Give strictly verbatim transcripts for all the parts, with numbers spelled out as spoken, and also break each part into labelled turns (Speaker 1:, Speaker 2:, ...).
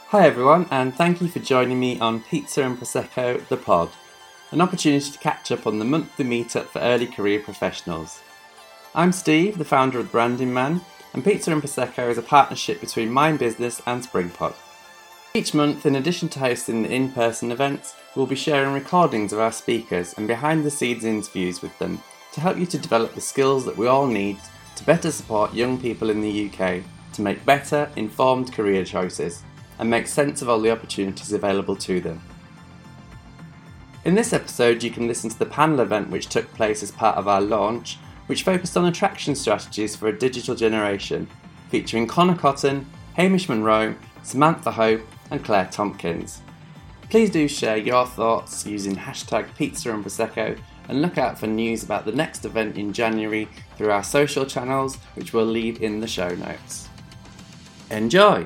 Speaker 1: Hi everyone, and thank you for joining me on Pizza and Prosecco, the pod, an opportunity to catch up on the monthly meetup for early career professionals. I'm Steve, the founder of Branding Man, and Pizza and Prosecco is a partnership between my business and Springpod. Each month, in addition to hosting the in-person events, we'll be sharing recordings of our speakers and behind-the-scenes interviews with them to help you to develop the skills that we all need to better support young people in the U K to make better, informed career choices and make sense of all the opportunities available to them. In this episode, you can listen to the panel event which took place as part of our launch, which focused on attraction strategies for a digital generation, featuring Connor Cotton, Hamish Monroe, Samantha Hope and Claire Tompkins. Please do share your thoughts using hashtag Pizza and Prosecco and look out for news about the next event in January through our social channels, which we'll leave in the show notes. Enjoy!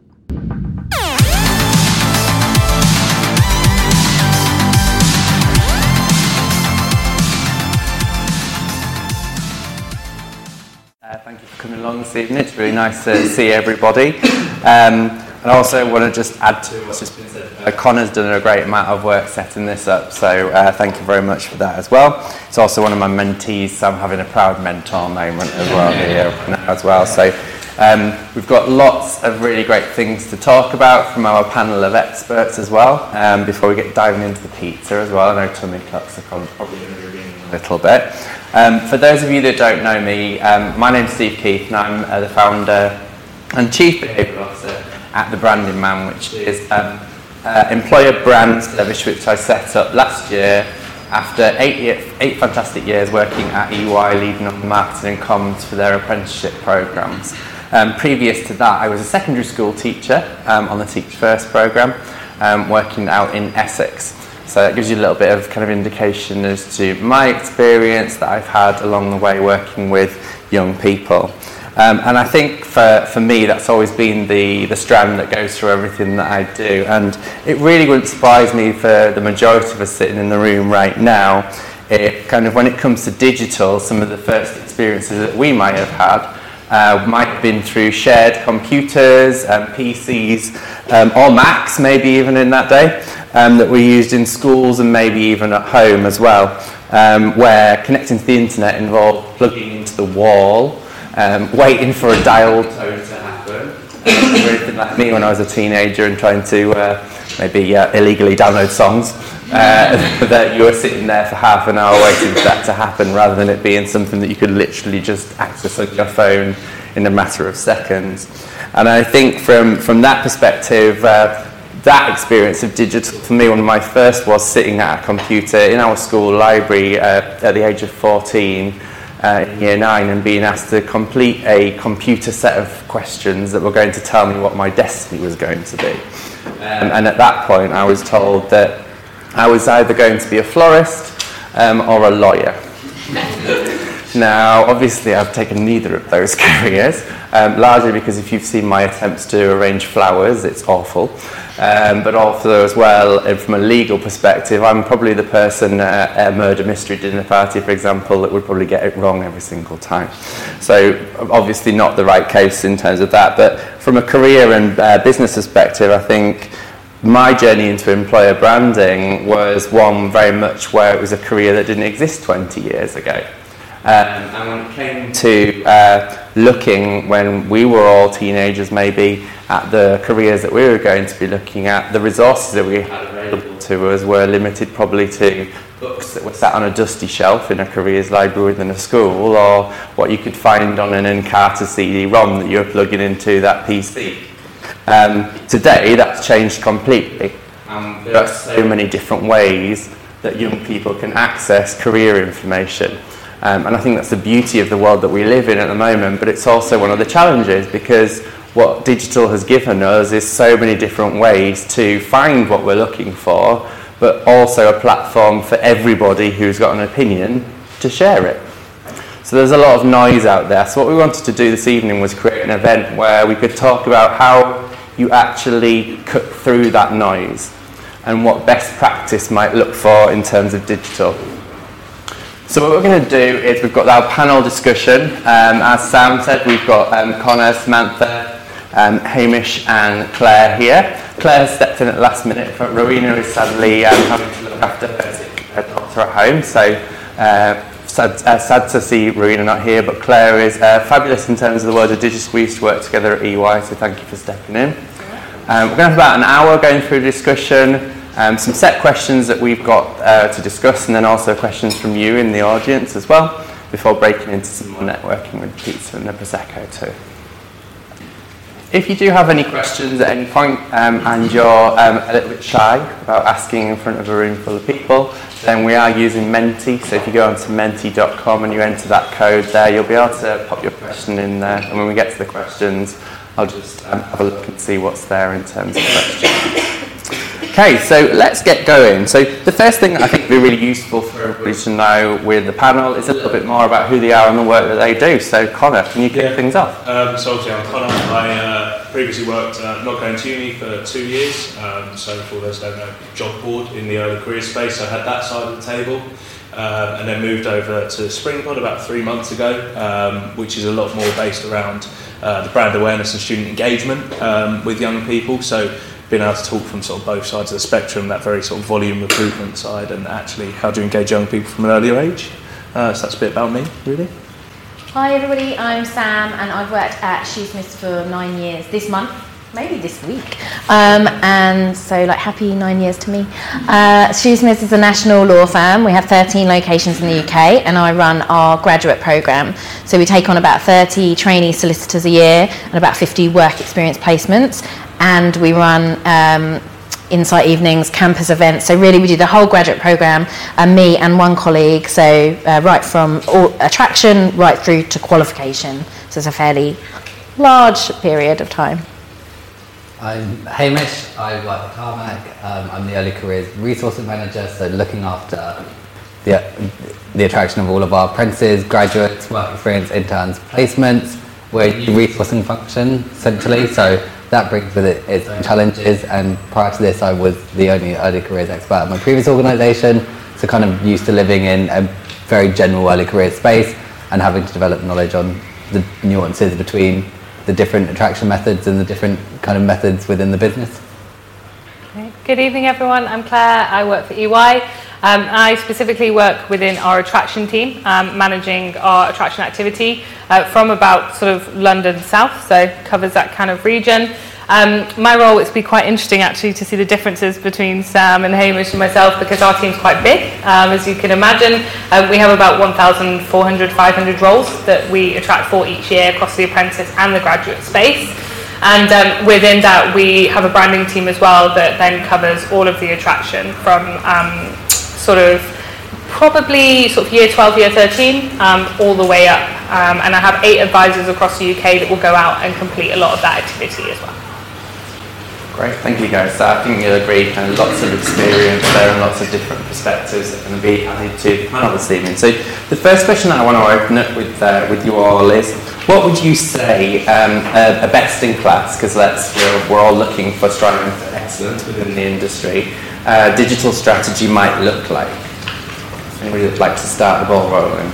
Speaker 1: Uh, thank you for coming along this evening. It's really nice to see everybody. Um, and I also want to just add to what's just been said. Uh, Connor's done a great amount of work setting this up, so uh, thank you very much for that as well. It's also one of my mentees, so I'm having a proud mentor moment as well here now as well. So um, we've got lots of really great things to talk about from our panel of experts as well. Um, before we get diving into the pizza as well, I know tummy clocks are probably going to be ringing a little bit. Um, for those of you that don't know me, um, my name's Steve Keith and I'm uh, the founder and Chief Behavioural Officer at the Branding Man, which is um, uh, employer brand service which I set up last year after eight, year, eight fantastic years working at E Y, leading up marketing and comms for their apprenticeship programmes. Um, previous to that, I was a secondary school teacher um, on the Teach First programme, um, working out in Essex. So that gives you a little bit of kind of indication as to my experience that I've had along the way working with young people. Um, and I think for, for me that's always been the, the strand that goes through everything that I do. And it really wouldn't surprise me for the majority of us sitting in the room right now, it kind of when it comes to digital, some of the first experiences that we might have had Uh, might have been through shared computers and P Cs um, or Macs maybe even in that day um, that were used in schools and maybe even at home as well, um, where connecting to the internet involved plugging into the wall, um, waiting for a dial tone to happen, um, or anything like me when I was a teenager and trying to uh, maybe uh, illegally download songs. Uh, that you were sitting there for half an hour waiting for that to happen rather than it being something that you could literally just access on your phone in a matter of seconds. And I think from, from that perspective, uh, that experience of digital, for me, one of my first was sitting at a computer in our school library uh, at the age of fourteen, uh, in year nine, and being asked to complete a computer set of questions that were going to tell me what my destiny was going to be. Um, and at that point, I was told that I was either going to be a florist um, or a lawyer. Now, obviously, I've taken neither of those careers, um, largely because if you've seen my attempts to arrange flowers, it's awful. Um, but also as well, and from a legal perspective, I'm probably the person at a murder mystery dinner party, for example, that would probably get it wrong every single time. So obviously not the right case in terms of that. But from a career and uh, business perspective, I think my journey into employer branding was one very much where it was a career that didn't exist twenty years ago. Um, and when it came to uh, looking, when we were all teenagers maybe, at the careers that we were going to be looking at, the resources that we had available to us were limited probably to books that were sat on a dusty shelf in a careers library within a school, or what you could find on an Encarta C D ROM that you were plugging into that P C. Um, today, that's changed completely. Um, there are so many different ways that young people can access career information. Um, and I think that's the beauty of the world that we live in at the moment, but it's also one of the challenges, because what digital has given us is so many different ways to find what we're looking for, but also a platform for everybody who's got an opinion to share it. So there's a lot of noise out there. So what we wanted to do this evening was create an event where we could talk about how you actually cut through that noise and what best practice might look for in terms of digital. So what we're going to do is we've got our panel discussion. Um, as Sam said, we've got um, Connor, Samantha, um, Hamish and Claire here. Claire stepped in at the last minute, but Rowena is sadly um, having to look after her daughter at home, so uh, sad, uh, sad to see Rowena not here, but Claire is uh, fabulous in terms of the world of digital. We used to work together at E Y, so thank you for stepping in. Um, we're going to have about an hour going through the discussion, um, some set questions that we've got uh, to discuss, and then also questions from you in the audience as well, before breaking into some more networking with pizza and the Prosecco too. If you do have any questions at any point um, and you're um, a little bit shy about asking in front of a room full of people, then we are using Menti. So if you go onto menti dot com and you enter that code there, you'll be able to pop your question in there. And when we get to the questions, I'll just um, have a look and see what's there in terms of questions. Okay, so let's get going. So the first thing that I think would be really useful for everybody to know with the panel is a little bit more about who they are and the work that they do. So Connor, can you kick
Speaker 2: yeah.
Speaker 1: things off?
Speaker 2: Um, so obviously I'm Connor. I uh, previously worked uh, not going to uni for two years. Um, so for those who don't know, job board in the early career space. I had that side of the table. Um, and then moved over to Springpod about three months ago, um, which is a lot more based around uh, the brand awareness and student engagement um, with young people. So being able to talk from sort of both sides of the spectrum, that very sort of volume recruitment side, and actually how do you engage young people from an earlier age. Uh, so that's a bit about me, really.
Speaker 3: Hi everybody, I'm Sam, and I've worked at Shoesmiths for nine years this month. Maybe this week, um, and so like happy nine years to me. Uh, Shoesmiths is a national law firm. We have thirteen locations in the U K, and I run our graduate programme. So we take on about thirty trainee solicitors a year and about fifty work experience placements, and we run um, insight evenings, campus events. So really we do the whole graduate programme, uh, me and one colleague, so uh, right from all, attraction right through to qualification. So it's a fairly large period of time.
Speaker 4: I'm Hamish, I work at Carmack. Um, I'm the early careers resourcing manager, so looking after the, the attraction of all of our apprentices, graduates, work experience, interns, placements. We're a new resourcing function, essentially, so that brings with it its own challenges, and prior to this I was the only early careers expert at my previous organisation, so kind of used to living in a very general early careers space and having to develop knowledge on the nuances between the different attraction methods and the different kind of methods within the business.
Speaker 5: Okay. Good evening everyone, I'm Claire, I work for E Y. Um, I specifically work within our attraction team, um, managing our attraction activity uh, from about sort of London South, so covers that kind of region. Um, my role is to be quite interesting actually to see the differences between Sam and Hamish and myself, because our team's quite big, um, as you can imagine. Um, we have about one thousand four hundred, five hundred roles that we attract for each year across the apprentice and the graduate space. And um, within that we have a branding team as well that then covers all of the attraction from um, sort of probably sort of year twelve, year thirteen, um, all the way up. Um, and I have eight advisors across the U K that will go out and complete a lot of that activity as well.
Speaker 1: Great, thank you guys. So I think you'll agree, kind of lots of experience there and lots of different perspectives that are going to be added to the panel this evening. So the first question that I want to open up with uh, with you all is, what would you say um, a, a best in class, because let's we're, we're all looking for striving for excellence within the industry, uh, digital strategy might look like? Anybody would like to start the ball rolling?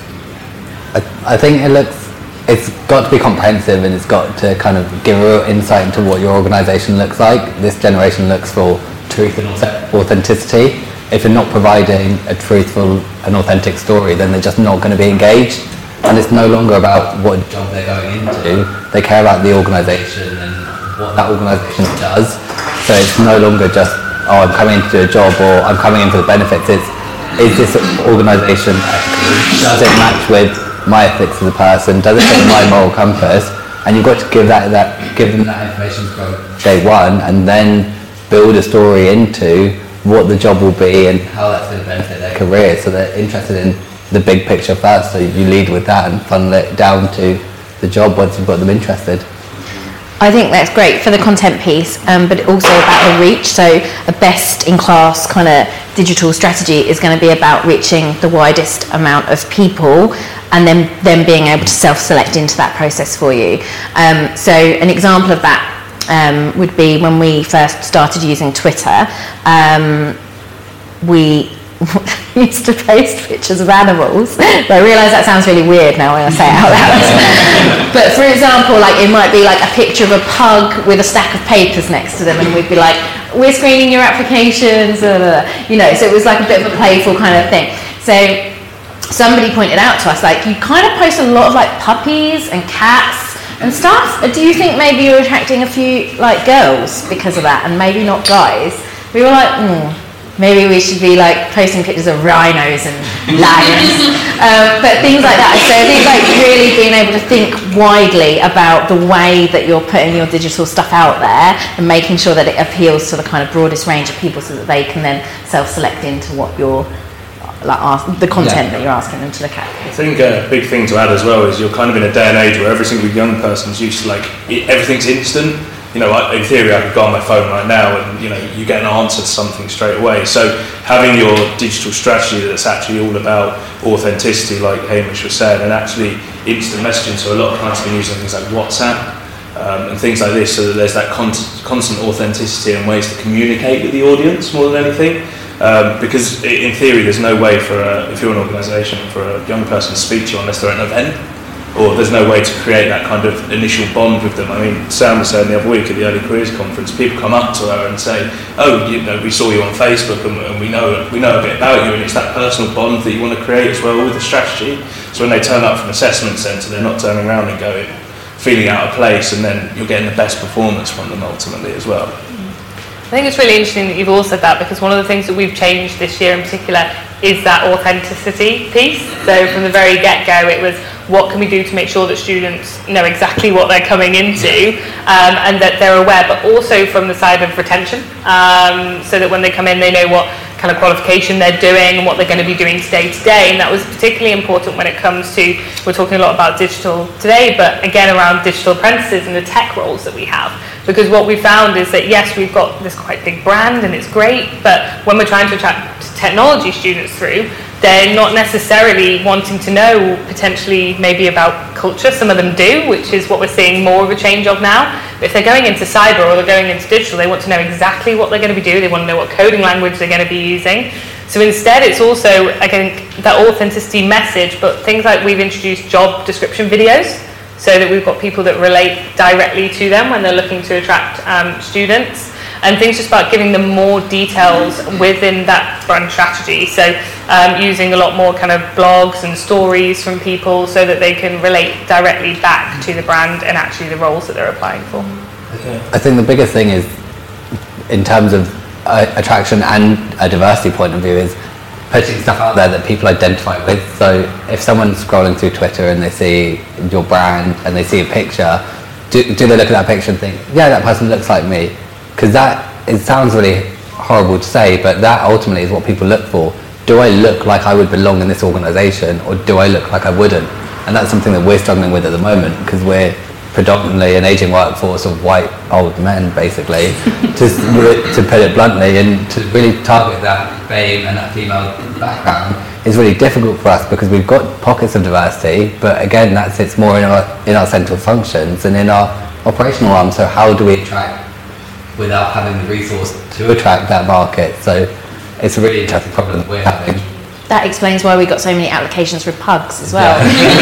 Speaker 4: I, I think it looks, it's got to be comprehensive, and it's got to kind of give a real insight into what your organisation looks like. This generation looks for truth and authenticity. If you're not providing a truthful and authentic story, then they're just not going to be engaged. And it's no longer about what job they're going into. They care about the organisation and what that organisation does. So it's no longer just, oh, I'm coming in to do a job, or I'm coming in for the benefits. It's, is this organisation ethical? Does it match with my ethics as a person? Does it fit my moral compass? And you've got to give that, that give them that information from day one, and then build a story into what the job will be and how that's going to benefit their career. So they're interested in the big picture first. So you lead with that and funnel it down to the job once you've got them interested.
Speaker 3: I think that's great for the content piece, um, but also about the reach. So a best-in-class kind of digital strategy is going to be about reaching the widest amount of people, and then then being able to self-select into that process for you. Um, so an example of that um, would be when we first started using Twitter. Um, we used to post pictures of animals. But I realise that sounds really weird now when I say it out loud. But for example, like it might be like a picture of a pug with a stack of papers next to them, and we'd be like, we're screening your applications, blah, blah, blah. You know, so it was like a bit of a playful kind of thing. So somebody pointed out to us, like, you kind of post a lot of like puppies and cats and stuff. Do you think maybe you're attracting a few like girls because of that, and maybe not guys? We were like, hmm, maybe we should be like posting pictures of rhinos and lions, um, but things like that. So I think like really being able to think widely about the way that you're putting your digital stuff out there and making sure that it appeals to the kind of broadest range of people, so that they can then self-select into what you're like ask, the content yeah. that you're asking them to look at.
Speaker 2: I think a big thing to add as well is you're kind of in a day and age where every single young person's used to like it, everything's instant. You know, I, in theory, I could go on my phone right now and, you know, you get an answer to something straight away. So having your digital strategy that's actually all about authenticity, like Hamish was saying, and actually instant messaging. So a lot of clients have been using things like WhatsApp um, and things like this, so that there's that con- constant authenticity and ways to communicate with the audience more than anything. Um, because in theory, there's no way for a, if you're an organisation, for a young person to speak to you unless they're at an event, or there's no way to create that kind of initial bond with them. I mean, Sam was saying the other week at the Early Careers Conference, people come up to her and say, "Oh, you know, we saw you on Facebook, and, and we know we know a bit about you," and it's that personal bond that you want to create as well with the strategy. So when they turn up from assessment centre, they're not turning around and going, feeling out of place, and then you're getting the best performance from them ultimately as well.
Speaker 5: I think it's really interesting that you've all said that, because one of the things that we've changed this year in particular is that authenticity piece. So from the very get-go, it was what can we do to make sure that students know exactly what they're coming into, um, and that they're aware, but also from the side of retention, um, so that when they come in, they know what kind of qualification they're doing and what they're going to be doing day to day. And that was particularly important when it comes to, we're talking a lot about digital today, but again around digital apprentices and the tech roles that we have. Because what we found is that yes, we've got this quite big brand and it's great, but when we're trying to attract technology students through, they're not necessarily wanting to know potentially maybe about culture. Some of them do, which is what we're seeing more of a change of now. But if they're going into cyber or they're going into digital, they want to know exactly what they're going to be doing. They want to know what coding language they're going to be using. So instead, it's also, again, that authenticity message, but things like we've introduced job description videos, so that we've got people that relate directly to them when they're looking to attract um, students. And things just about giving them more details within that brand strategy. So um, using a lot more kind of blogs and stories from people so that they can relate directly back to the brand and actually the roles that they're applying for.
Speaker 4: I think the biggest thing is, in terms of uh, attraction and a diversity point of view, is putting stuff out there that people identify with. So if someone's scrolling through Twitter and they see your brand and they see a picture, do, do they look at that picture and think, yeah, that person looks like me? Because that, it sounds really horrible to say, but that ultimately is what people look for. Do I look like I would belong in this organisation, or do I look like I wouldn't? And that's something that we're struggling with at the moment, because we're predominantly an ageing workforce of white old men, basically, to, to put it bluntly, and to really target that BAME and that female background is really difficult for us, because we've got pockets of diversity, but again, that sits more in our, in our central functions and in our operational arm. So how do we attract without having the resource to attract that market? So it's a really interesting problem that we're having.
Speaker 3: That explains why we got so many applications for pugs as well.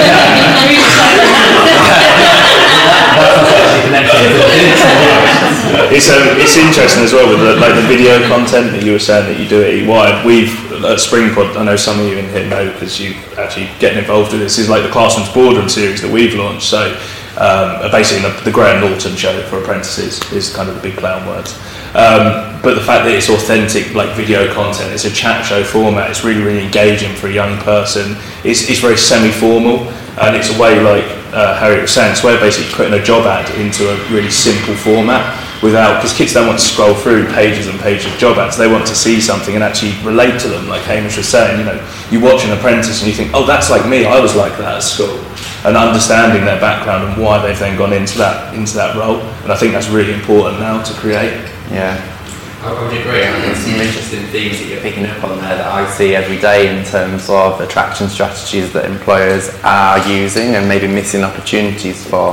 Speaker 2: it's um, it's interesting as well with the, like the video content that you were saying that you do at E Y. We've at Springpod, I know some of you in here know because you actually getting involved with this, is like the Classrooms Boardroom series that we've launched. So um, basically the, the Graham Norton show for apprentices is kind of the big play on words. Um, but the fact that it's authentic, like video content, it's a chat show format, it's really, really engaging for a young person. It's, it's very semi-formal, and it's a way, like uh, Harry was saying, it's a way of basically putting a job ad into a really simple format without, because kids don't want to scroll through pages and pages of job ads, they want to see something and actually relate to them, like Hamish was saying. You know, you watch an apprentice and you think, oh, that's like me, I was like that at school. And understanding their background and why they've then gone into that into that role, and I think that's really important now to create.
Speaker 1: Yeah, I would agree. I mean, there's some interesting themes that you're picking up on there that I see every day in terms of attraction strategies that employers are using and maybe missing opportunities for.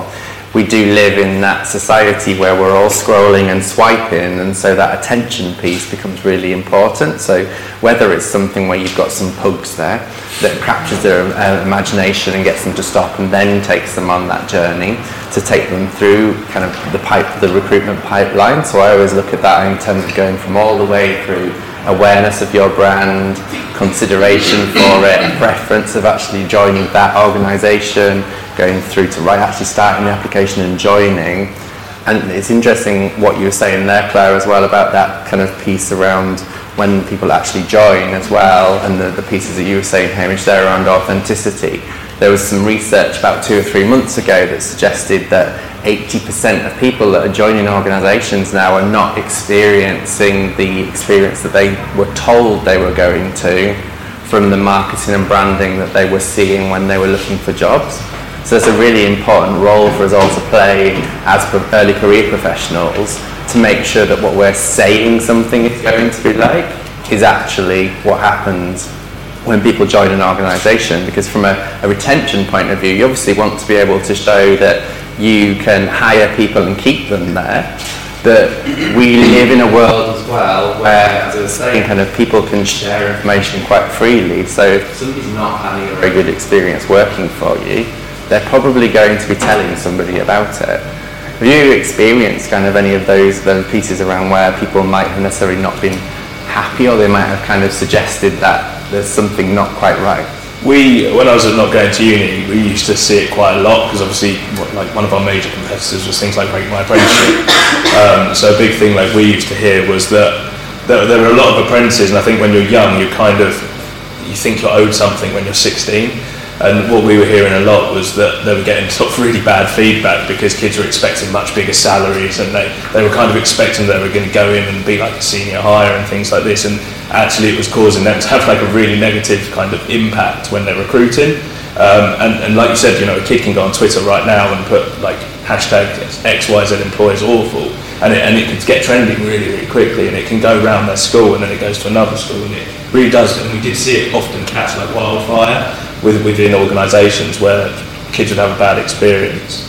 Speaker 1: we do live in that society where we're all scrolling and swiping, and so that attention piece becomes really important. So whether it's something where you've got some pugs there that captures their uh, imagination and gets them to stop and then takes them on that journey to take them through kind of the pipe, the recruitment pipeline. So I always look at that in terms of going from all the way through awareness of your brand, consideration for it, a preference of actually joining that organisation, going through to right actually starting the application and joining. And it's interesting what you were saying there, Claire, as well, about that kind of piece around when people actually join as well, and the, the pieces that you were saying, Hamish, there around authenticity. There was some research about two or three months ago that suggested that eighty percent of people that are joining organisations now are not experiencing the experience that they were told they were going to from the marketing and branding that they were seeing when they were looking for jobs. So there's a really important role for us all to play as early career professionals to make sure that what we're saying something is going to be like is actually what happens when people join an organisation. Because from a, a retention point of view, you obviously want to be able to show that you can hire people and keep them there. But we live in a world as well where, as I was saying, kind of people can share information quite freely. So if somebody's not having a very good experience working for you, they're probably going to be telling somebody about it. Have you experienced kind of any of those, those pieces around where people might have necessarily not been happy, or they might have kind of suggested that there's something not quite right?
Speaker 2: We, when I was not going to uni, we used to see it quite a lot, because obviously what, like one of our major competitors was things like Rate My Apprenticeship. um, so a big thing like we used to hear was that there, there were a lot of apprentices, and I think when you're young, you kind of, you think you're owed something when you're sixteen. And what we were hearing a lot was that they were getting sort of really bad feedback because kids were expecting much bigger salaries, and they, they were kind of expecting they were going to go in and be like a senior hire and things like this, and actually it was causing them to have like a really negative kind of impact when they're recruiting. Um, and, and like you said, you know, a kid can go on Twitter right now and put like hashtag X Y Z employees awful, and it, and it can get trending really, really quickly, and it can go around their school, and then it goes to another school, and it really does. And we did see it often catch like wildfire with, within organisations where kids would have a bad experience.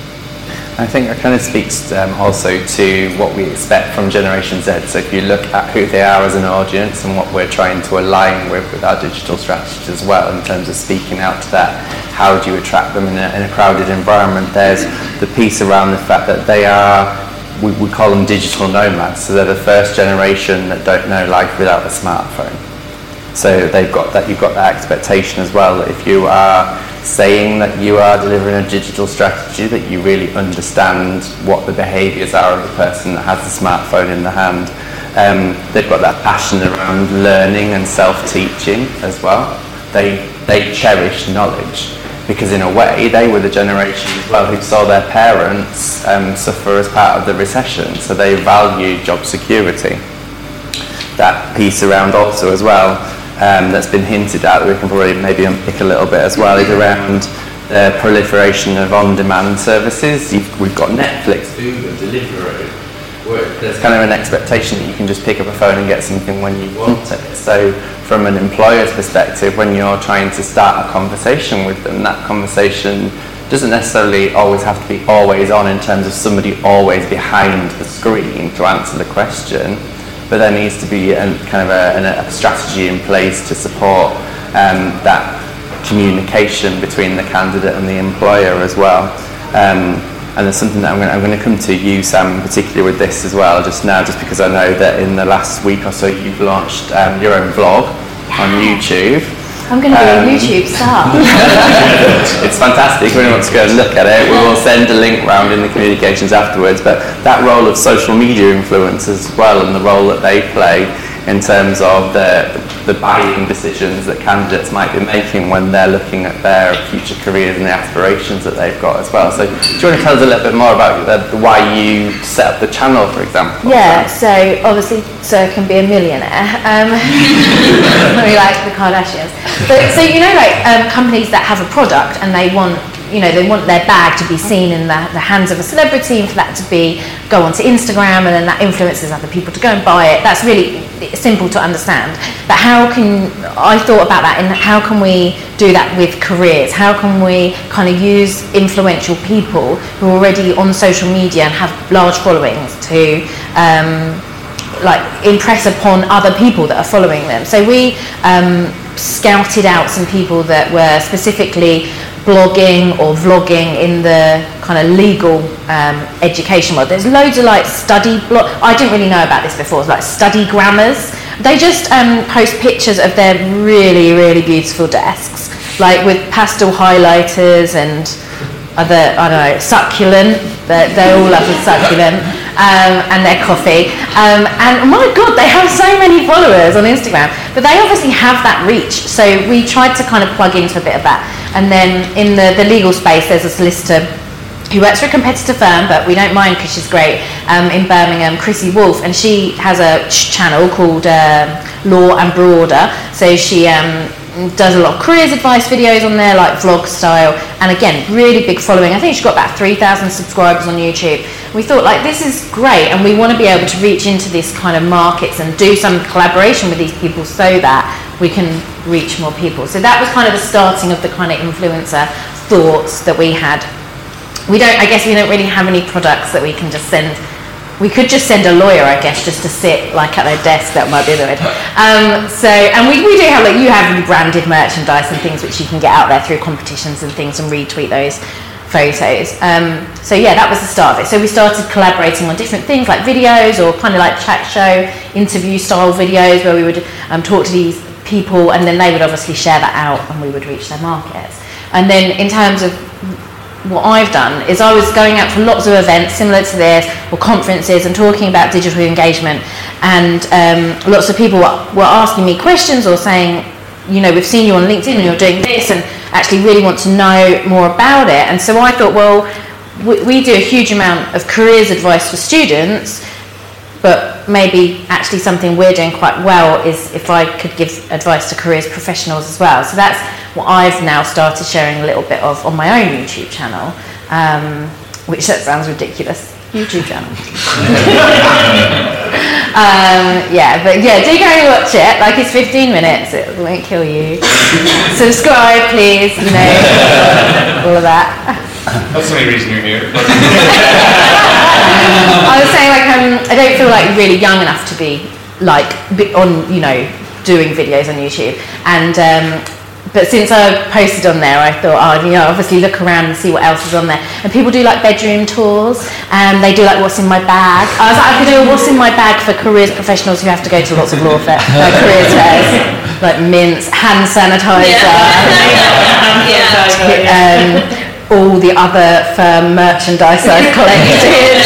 Speaker 1: I think that kind of speaks um, also to what we expect from Generation Z. So if you look at who they are as an audience and what we're trying to align with with our digital strategy as well, in terms of speaking out to that, how do you attract them in a, in a crowded environment? There's the piece around the fact that they are, we, we call them digital nomads, so they're the first generation that don't know life without a smartphone. So they've got that, you've got that expectation as well, that if you are saying that you are delivering a digital strategy, that you really understand what the behaviours are of the person that has the smartphone in the hand. Um, they've got that passion around learning and self-teaching as well. They they cherish knowledge, because in a way they were the generation as well who saw their parents um, suffer as part of the recession, so they value job security. That piece around also as well, Um, that's been hinted at, that we can probably maybe unpick a little bit as well, is around the proliferation of on-demand services. You've, we've got Netflix, Uber, Deliveroo. There's kind of an expectation that you can just pick up a phone and get something when you want it. So from an employer's perspective, when you're trying to start a conversation with them, that conversation doesn't necessarily always have to be always on in terms of somebody always behind the screen to answer the question. But there needs to be a, kind of a, a strategy in place to support um, that communication between the candidate and the employer as well. Um, and there's something that I'm going, to, I'm going to come to you, Sam, in particular with this as well, just now, just because I know that in the last week or so you've launched um, your own vlog on YouTube.
Speaker 3: I'm going to be
Speaker 1: Um,
Speaker 3: a YouTube star.
Speaker 1: It's fantastic. If anyone wants to go and look at it, we will send a link round in the communications afterwards. But that role of social media influencers as well, and the role that they play in terms of the, the buying decisions that candidates might be making when they're looking at their future careers and the aspirations that they've got as well. So do you want to tell us a little bit more about the, the, why you set up the channel, for example?
Speaker 3: Yeah, so obviously Sir can be a millionaire. Um, we like the Kardashians. But, so you know, like um, companies that have a product and they want you know, they want their bag to be seen in the, the hands of a celebrity, and for that to be go onto Instagram, and then that influences other people to go and buy it. That's really simple to understand. But how can, I thought about that, and how can we do that with careers? How can we kind of use influential people who are already on social media and have large followings to um, like impress upon other people that are following them? So we um, scouted out some people that were specifically blogging or vlogging in the kind of legal um, education world. There's loads of like study blog. I didn't really know about this before. It's like study grammars. They just um, post pictures of their really, really beautiful desks, like with pastel highlighters and other, I don't know, succulent. They're, they all love the succulent. Um, and their coffee, um, and oh my god, they have so many followers on Instagram, but they obviously have that reach, so we tried to kind of plug into a bit of that. And then in the, the legal space, there's a solicitor who works for a competitor firm, but we don't mind because she's great, um, in Birmingham, Chrissy Wolfe, and she has a channel called um, Law and Broader, so she um, does a lot of careers advice videos on there, like vlog style, and again, really big following. I think she's got about three thousand subscribers on YouTube. We thought, like, this is great, and we want to be able to reach into this kind of markets and do some collaboration with these people so that we can reach more people. So that was kind of the starting of the kind of influencer thoughts that we had. We don't, I guess we don't really have any products that we can just send. We could just send a lawyer, I guess, just to sit like at their desk. That might be the way. Um, so, and we, we do have, like, you have branded merchandise and things which you can get out there through competitions and things and retweet those photos. Um, so yeah, that was the start of it. So we started collaborating on different things like videos or kind of like chat show, interview style videos where we would um, talk to these people, and then they would obviously share that out and we would reach their markets. And then in terms of what I've done is I was going out to lots of events similar to this, or conferences, and talking about digital engagement, and um, lots of people were, were asking me questions or saying, you know, we've seen you on LinkedIn and you're doing this, and actually really want to know more about it. And so I thought, well, we, we do a huge amount of careers advice for students, but maybe actually something we're doing quite well is if I could give advice to careers professionals as well. So that's what I've now started sharing a little bit of on my own YouTube channel, um, which that sounds ridiculous. YouTube channel. um, yeah, but yeah, do go and watch it. Like, it's fifteen minutes, it won't kill you. Subscribe, please, you know, all of that.
Speaker 2: That's the only reason you're here.
Speaker 3: I was saying, like, um, I don't feel like really young enough to be, like, on, you know, doing videos on YouTube. And, um, but since I posted on there, I thought, oh, you know, obviously look around and see what else is on there. And people do, like, bedroom tours, and they do, like, what's in my bag. I was like, I could do a what's in my bag for careers professionals who have to go to lots of law fair, uh, careers fairs, like mints, hand sanitizer,
Speaker 6: Yeah. yeah.
Speaker 3: um, all the other firm merchandise I've collected.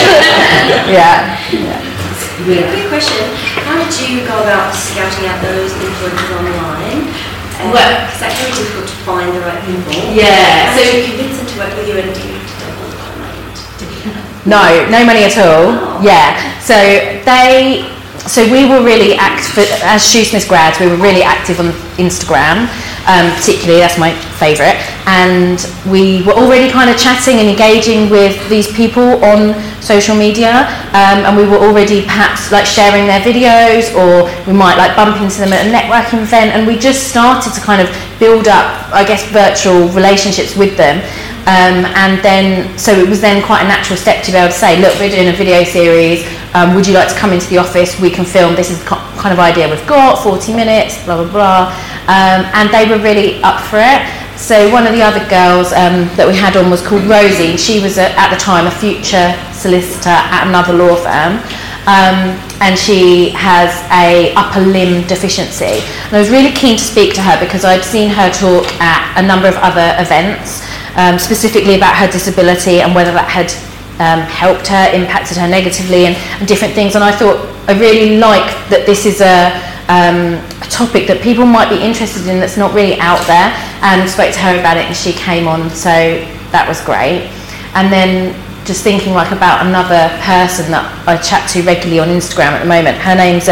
Speaker 3: yeah. yeah.
Speaker 6: Really quick question: how did you go about scouting out those influencers online? Uh,
Speaker 3: Well,
Speaker 6: because that can be difficult to find the right people.
Speaker 3: Yeah.
Speaker 6: How
Speaker 3: So
Speaker 6: did you convince them to work with you, and do you double money?
Speaker 3: no, no money at all.
Speaker 6: Oh.
Speaker 3: Yeah. So they. So we were really active as Shoesmiths grads. We were really active on Instagram, um, particularly. That's my favourite. And we were already kind of chatting and engaging with these people on social media, um, and we were already perhaps like sharing their videos, or we might like bump into them at a networking event. And we just started to kind of build up, I guess, virtual relationships with them. Um, and then, so it was then quite a natural step to be able to say, look, we're doing a video series, um, would you like to come into the office, we can film, this is the kind of idea we've got, forty minutes, blah, blah, blah. Um, and they were really up for it. So one of the other girls um, that we had on was called Rosie. She was, a, at the time, a future solicitor at another law firm. Um, and she has a upper limb deficiency. And I was really keen to speak to her because I'd seen her talk at a number of other events, um, specifically about her disability and whether that had um, helped her, impacted her negatively, and, and different things. And I thought, I really like that this is a, um, a topic that people might be interested in that's not really out there, and spoke to her about it and she came on, so that was great. And then just thinking like about another person that I chat to regularly on Instagram at the moment. Her name's um,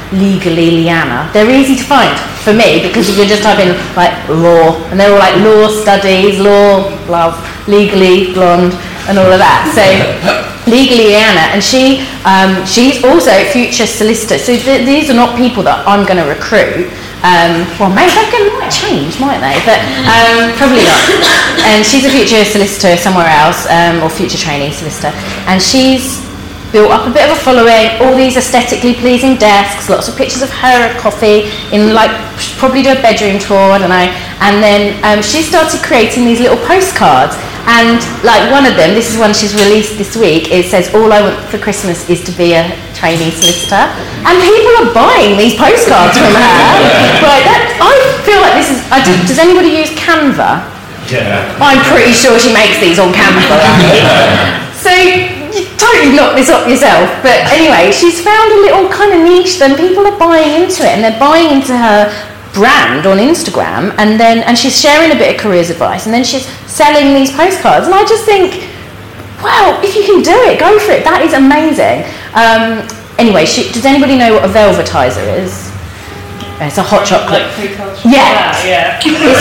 Speaker 3: Legally Leanna. They're easy to find for me because you can just type in like law, and they're all like law studies, law, love, legally blonde, and all of that. So Legally Leanna, and she um, she's also a future solicitor. So th- these are not people that I'm going to recruit. Um, well, maybe they can might change, might they? But um, probably not. And she's a future solicitor somewhere else, um, or future trainee solicitor, and she's built up a bit of a following, all these aesthetically pleasing desks, lots of pictures of her at coffee, in like, probably do a bedroom tour, I don't know. And then um, she started creating these little postcards. And like one of them, this is one she's released this week, it says, all I want for Christmas is to be a trainee solicitor. And people are buying these postcards from her. Right, that, I feel like this is, I do, does anybody use Canva?
Speaker 2: Yeah.
Speaker 3: I'm pretty sure she makes these on Canva, right? So, you totally knock this up yourself. But anyway, she's found a little kind of niche, then people are buying into it, and they're buying into her brand on Instagram, and then and she's sharing a bit of careers advice, and then she's selling these postcards. And I just think, wow, if you can do it, go for it. That is amazing. Um, anyway, she, does anybody know what a velvetizer is? It's a hot chocolate.
Speaker 5: Like food culture.
Speaker 3: Yeah.
Speaker 5: Yeah.
Speaker 3: It's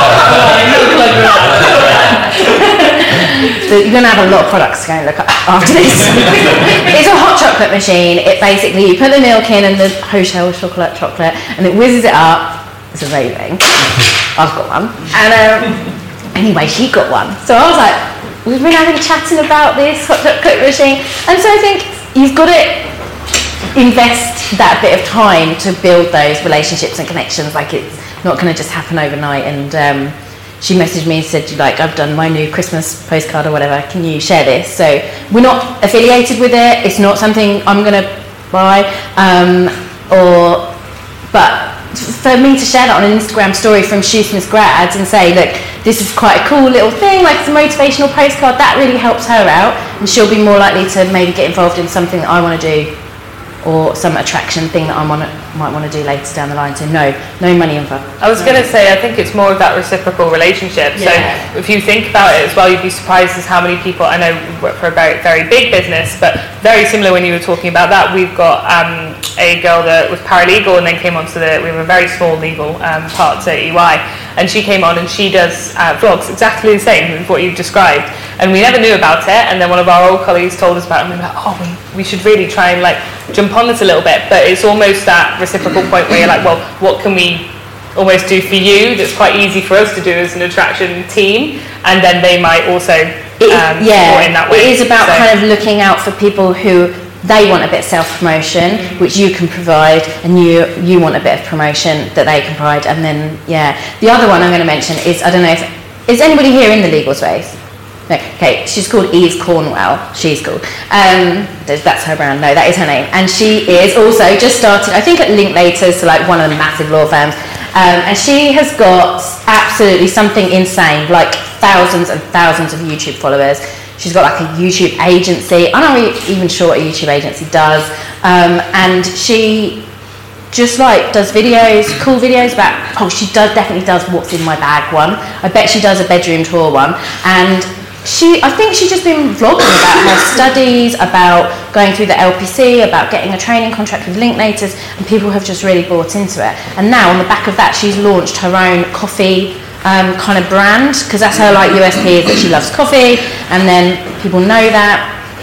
Speaker 3: a, so you're going to have a lot of products to go and look up after this. It's a hot chocolate machine. It basically, you put the milk in and the Hochel chocolate chocolate, and it whizzes it up. It's amazing. I've got one. And um, anyway, she got one. So I was like, we've been having chatting about this hot chocolate machine. And so I think you've got to invest that bit of time to build those relationships and connections. Like, it's not going to just happen overnight. And um, she messaged me and said, like, I've done my new Christmas postcard or whatever, can you share this? So we're not affiliated with it, it's not something I'm going to buy, um, or but for me to share that on an Instagram story from Shoesmiths grads and say, look, this is quite a cool little thing, like it's a motivational postcard, that really helps her out, and she'll be more likely to maybe get involved in something that I want to do, or some attraction thing that I wanna, might want to do later down the line. So no, no money involved.
Speaker 5: I was going to say, I think it's more of that reciprocal relationship.
Speaker 3: Yeah.
Speaker 5: So if you think about it as well, you'd be surprised as how many people, I know we work for a very, very big business, but very similar when you were talking about that. We've got um, a girl that was paralegal and then came onto the, we have a very small legal um, part at E Y, and she came on and she does uh, vlogs exactly the same as what you've described. And we never knew about it, and then one of our old colleagues told us about it, and we were like, oh, we, we should really try and like jump on this a little bit. But it's almost that reciprocal point where you're like, well, what can we almost do for you that's quite easy for us to do as an attraction team, and then they might also um,
Speaker 3: it, yeah,
Speaker 5: support in that way.
Speaker 3: It is about
Speaker 5: so.
Speaker 3: kind of looking out for people who they want a bit of self-promotion, mm-hmm. which you can provide, and you you want a bit of promotion that they can provide. And then, yeah, the other one I'm going to mention is, I don't know if, is anybody here in the legal space? No, okay, she's called Eve Cornwell. She's called. Um, that's her brand. No, that is her name. And she is also just started, I think, at Linklaters, so like one of the massive law firms. Um, and she has got absolutely something insane, like thousands and thousands of YouTube followers. She's got like a YouTube agency. I'm not even sure what a YouTube agency does. Um, and she just like does videos, cool videos about, oh, she does definitely does what's in my bag one. I bet she does a bedroom tour one. And She, I think she's just been vlogging about her studies, about going through the L P C, about getting a training contract with Linklaters, and people have just really bought into it. And now, on the back of that, she's launched her own coffee um, kind of brand, because that's her like U S P, is that she loves coffee, and then people know that.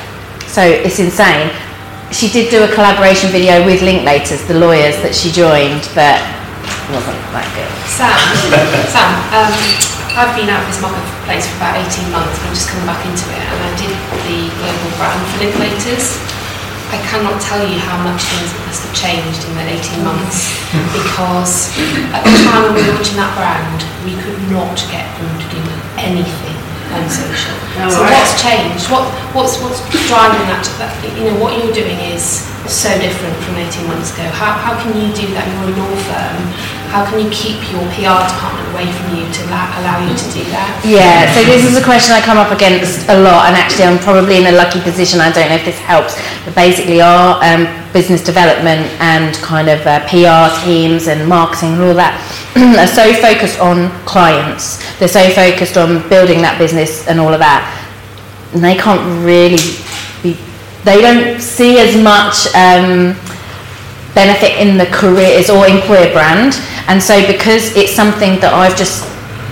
Speaker 3: So it's insane. She did do a collaboration video with Linklaters, the lawyers that she joined, but it wasn't that good.
Speaker 7: Sam, Sam, um, I've been out of this marketplace for about eighteen months, and I'm just coming back into it, and I did the global brand for Linklaters. I cannot tell you how much things must have changed in the eighteen months, because at the time when we were launching that brand, we could not get them to do anything on social. Oh, so right. What's changed? What, what's what's driving that, that? You know, what you're doing is so different from eighteen months ago. How how can you do that? You're a law firm. How can you keep your P R department away from you to allow, allow you to do that?
Speaker 3: Yeah, so this is a question I come up against a lot, and actually I'm probably in a lucky position, I don't know if this helps, but basically our um, business development and kind of uh, P R teams and marketing and all that are so focused on clients. They're so focused on building that business and all of that, and they can't really be, they don't see as much um, benefit in the careers or employer brand. And so because it's something that I've just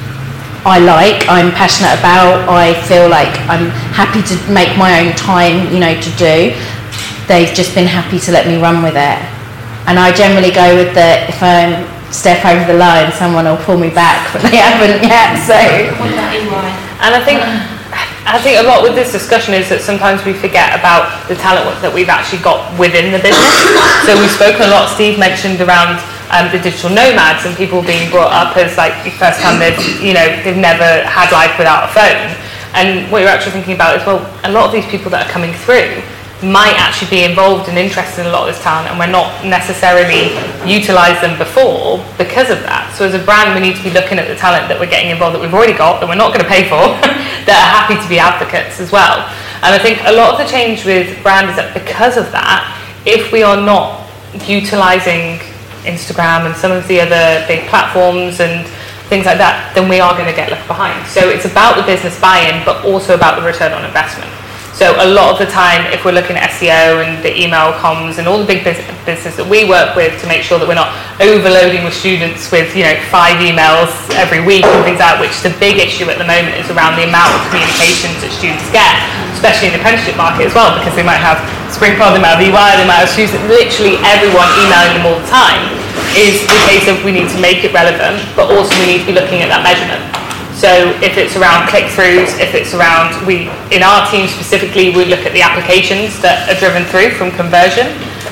Speaker 3: I like, I'm passionate about, I feel like I'm happy to make my own time, you know, to do, they've just been happy to let me run with it. And I generally go with the, if I step over the line, someone will pull me back, but they haven't yet, so.
Speaker 7: What about E Y?
Speaker 5: And I think, I think a lot with this discussion is that sometimes we forget about the talent that we've actually got within the business. So we've spoken a lot, Steve mentioned around Um, the digital nomads and people being brought up as like the first time they've, you know, they've never had life without a phone. And what you're actually thinking about is, well, a lot of these people that are coming through might actually be involved and interested in a lot of this talent, and we're not necessarily utilised them before because of that. So as a brand, we need to be looking at the talent that we're getting involved, that we've already got, that we're not going to pay for, that are happy to be advocates as well. And I think a lot of the change with brand is that because of that, if we are not utilising Instagram and some of the other big platforms and things like that, then we are going to get left behind. So it's about the business buy-in, but also about the return on investment. So a lot of the time, if we're looking at S E O and the email comms and all the big business, business that we work with to make sure that we're not overloading with students with, you know, five emails every week and things like that, which the big issue at the moment is around the amount of communications that students get, especially in the apprenticeship market as well, because they might have Springpod, they might have E Y, they might have students, literally everyone emailing them all the time, is the case of we need to make it relevant, but also we need to be looking at that measurement. So if it's around click-throughs, if it's around, we, in our team specifically, we look at the applications that are driven through from conversion.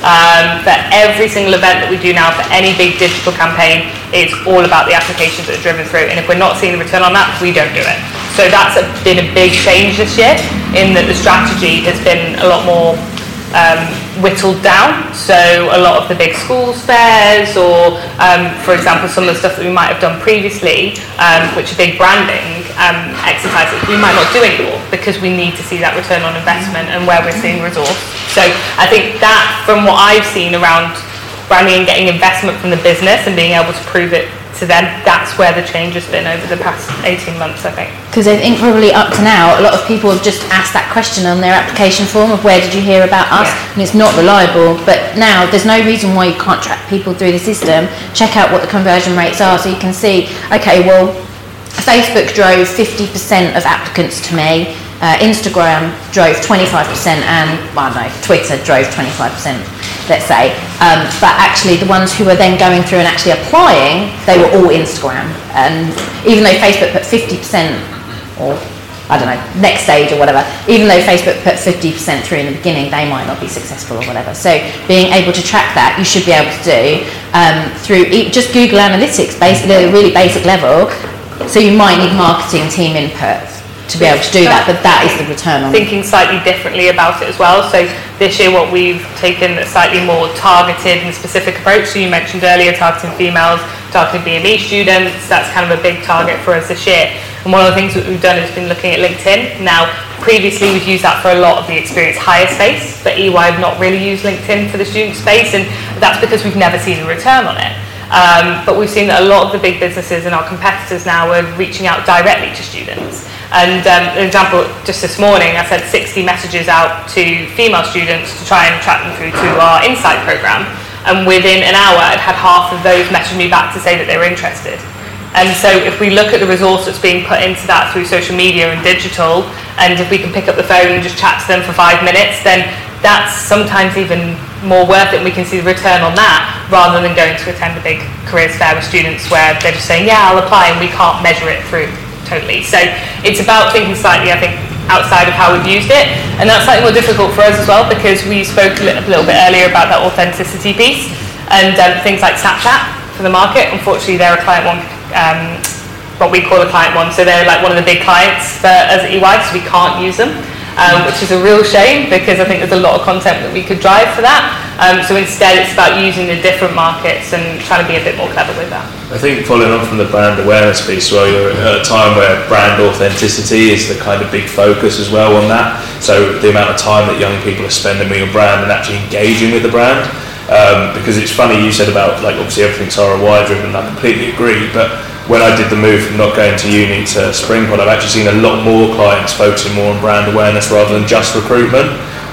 Speaker 5: Um, for every single event that we do now, for any big digital campaign, it's all about the applications that are driven through. And if we're not seeing the return on that, we don't do it. So that's a, been a big change this year, in that the strategy has been a lot more um, whittled down. So a lot of the big schools fairs, or um, for example some of the stuff that we might have done previously, um, which are big branding um, exercises, we might not do anymore because we need to see that return on investment and where we're seeing resource. So I think that, from what I've seen around branding and getting investment from the business and being able to prove it to them, that's where the change has been over the past eighteen months, I think.
Speaker 3: Because I think probably up to now, a lot of people have just asked that question on their application form of where did you hear about us,
Speaker 5: Yeah.
Speaker 3: and it's not reliable. But now there's no reason why you can't track people through the system, check out what the conversion rates are, so you can see, okay, well, Facebook drove fifty percent of applicants to me, uh, Instagram drove twenty-five percent, and, well, I don't know, Twitter drove twenty-five percent, let's say. Um, but actually the ones who were then going through and actually applying, they were all Instagram. And even though Facebook put fifty percent, or I don't know, next stage or whatever, even though Facebook put fifty percent through in the beginning, they might not be successful or whatever. So being able to track that, you should be able to do um, through e- just Google Analytics, basically at a really basic level. So you might need marketing team input to be able to do that, but that is the return on.
Speaker 5: Thinking slightly differently about it as well. So this year what we've taken a slightly more targeted and specific approach. So you mentioned earlier targeting females, targeting B M E students, that's kind of a big target for us this year. And one of the things that we've done is been looking at LinkedIn. Now, previously we've used that for a lot of the experience hire space, but E Y have not really used LinkedIn for the student space, and that's because we've never seen a return on it. Um, but we've seen that a lot of the big businesses and our competitors now are reaching out directly to students. And um, an example, just this morning, I sent sixty messages out to female students to try and attract them through to our Insight program. And within an hour, I'd had half of those message me back to say that they were interested. And so if we look at the resource that's being put into that through social media and digital, and if we can pick up the phone and just chat to them for five minutes, then that's sometimes even more worth it, and we can see the return on that, rather than going to attend a big careers fair with students where they're just saying, yeah, I'll apply, and we can't measure it through totally. So it's about thinking slightly, I think, outside of how we've used it, and that's slightly more difficult for us as well, because we spoke a little, a little bit earlier about that authenticity piece, and um, things like Snapchat for the market. Unfortunately, they're a client one, um, what we call a client one, so they're like one of the big clients for us at E Y, so we can't use them. Um, which is a real shame, because I think there's a lot of content that we could drive for that. Um, so instead it's about using the different markets and trying to be a bit more clever with that.
Speaker 2: I think following on from the brand awareness piece, well, you're at a time where brand authenticity is the kind of big focus as well on that. So the amount of time that young people are spending with your brand and actually engaging with the brand. Um, because it's funny, you said about, like, obviously everything's R O I driven, and I completely agree, but when I did the move from not going to uni to Springpod, I've actually seen a lot more clients focusing more on brand awareness rather than just recruitment.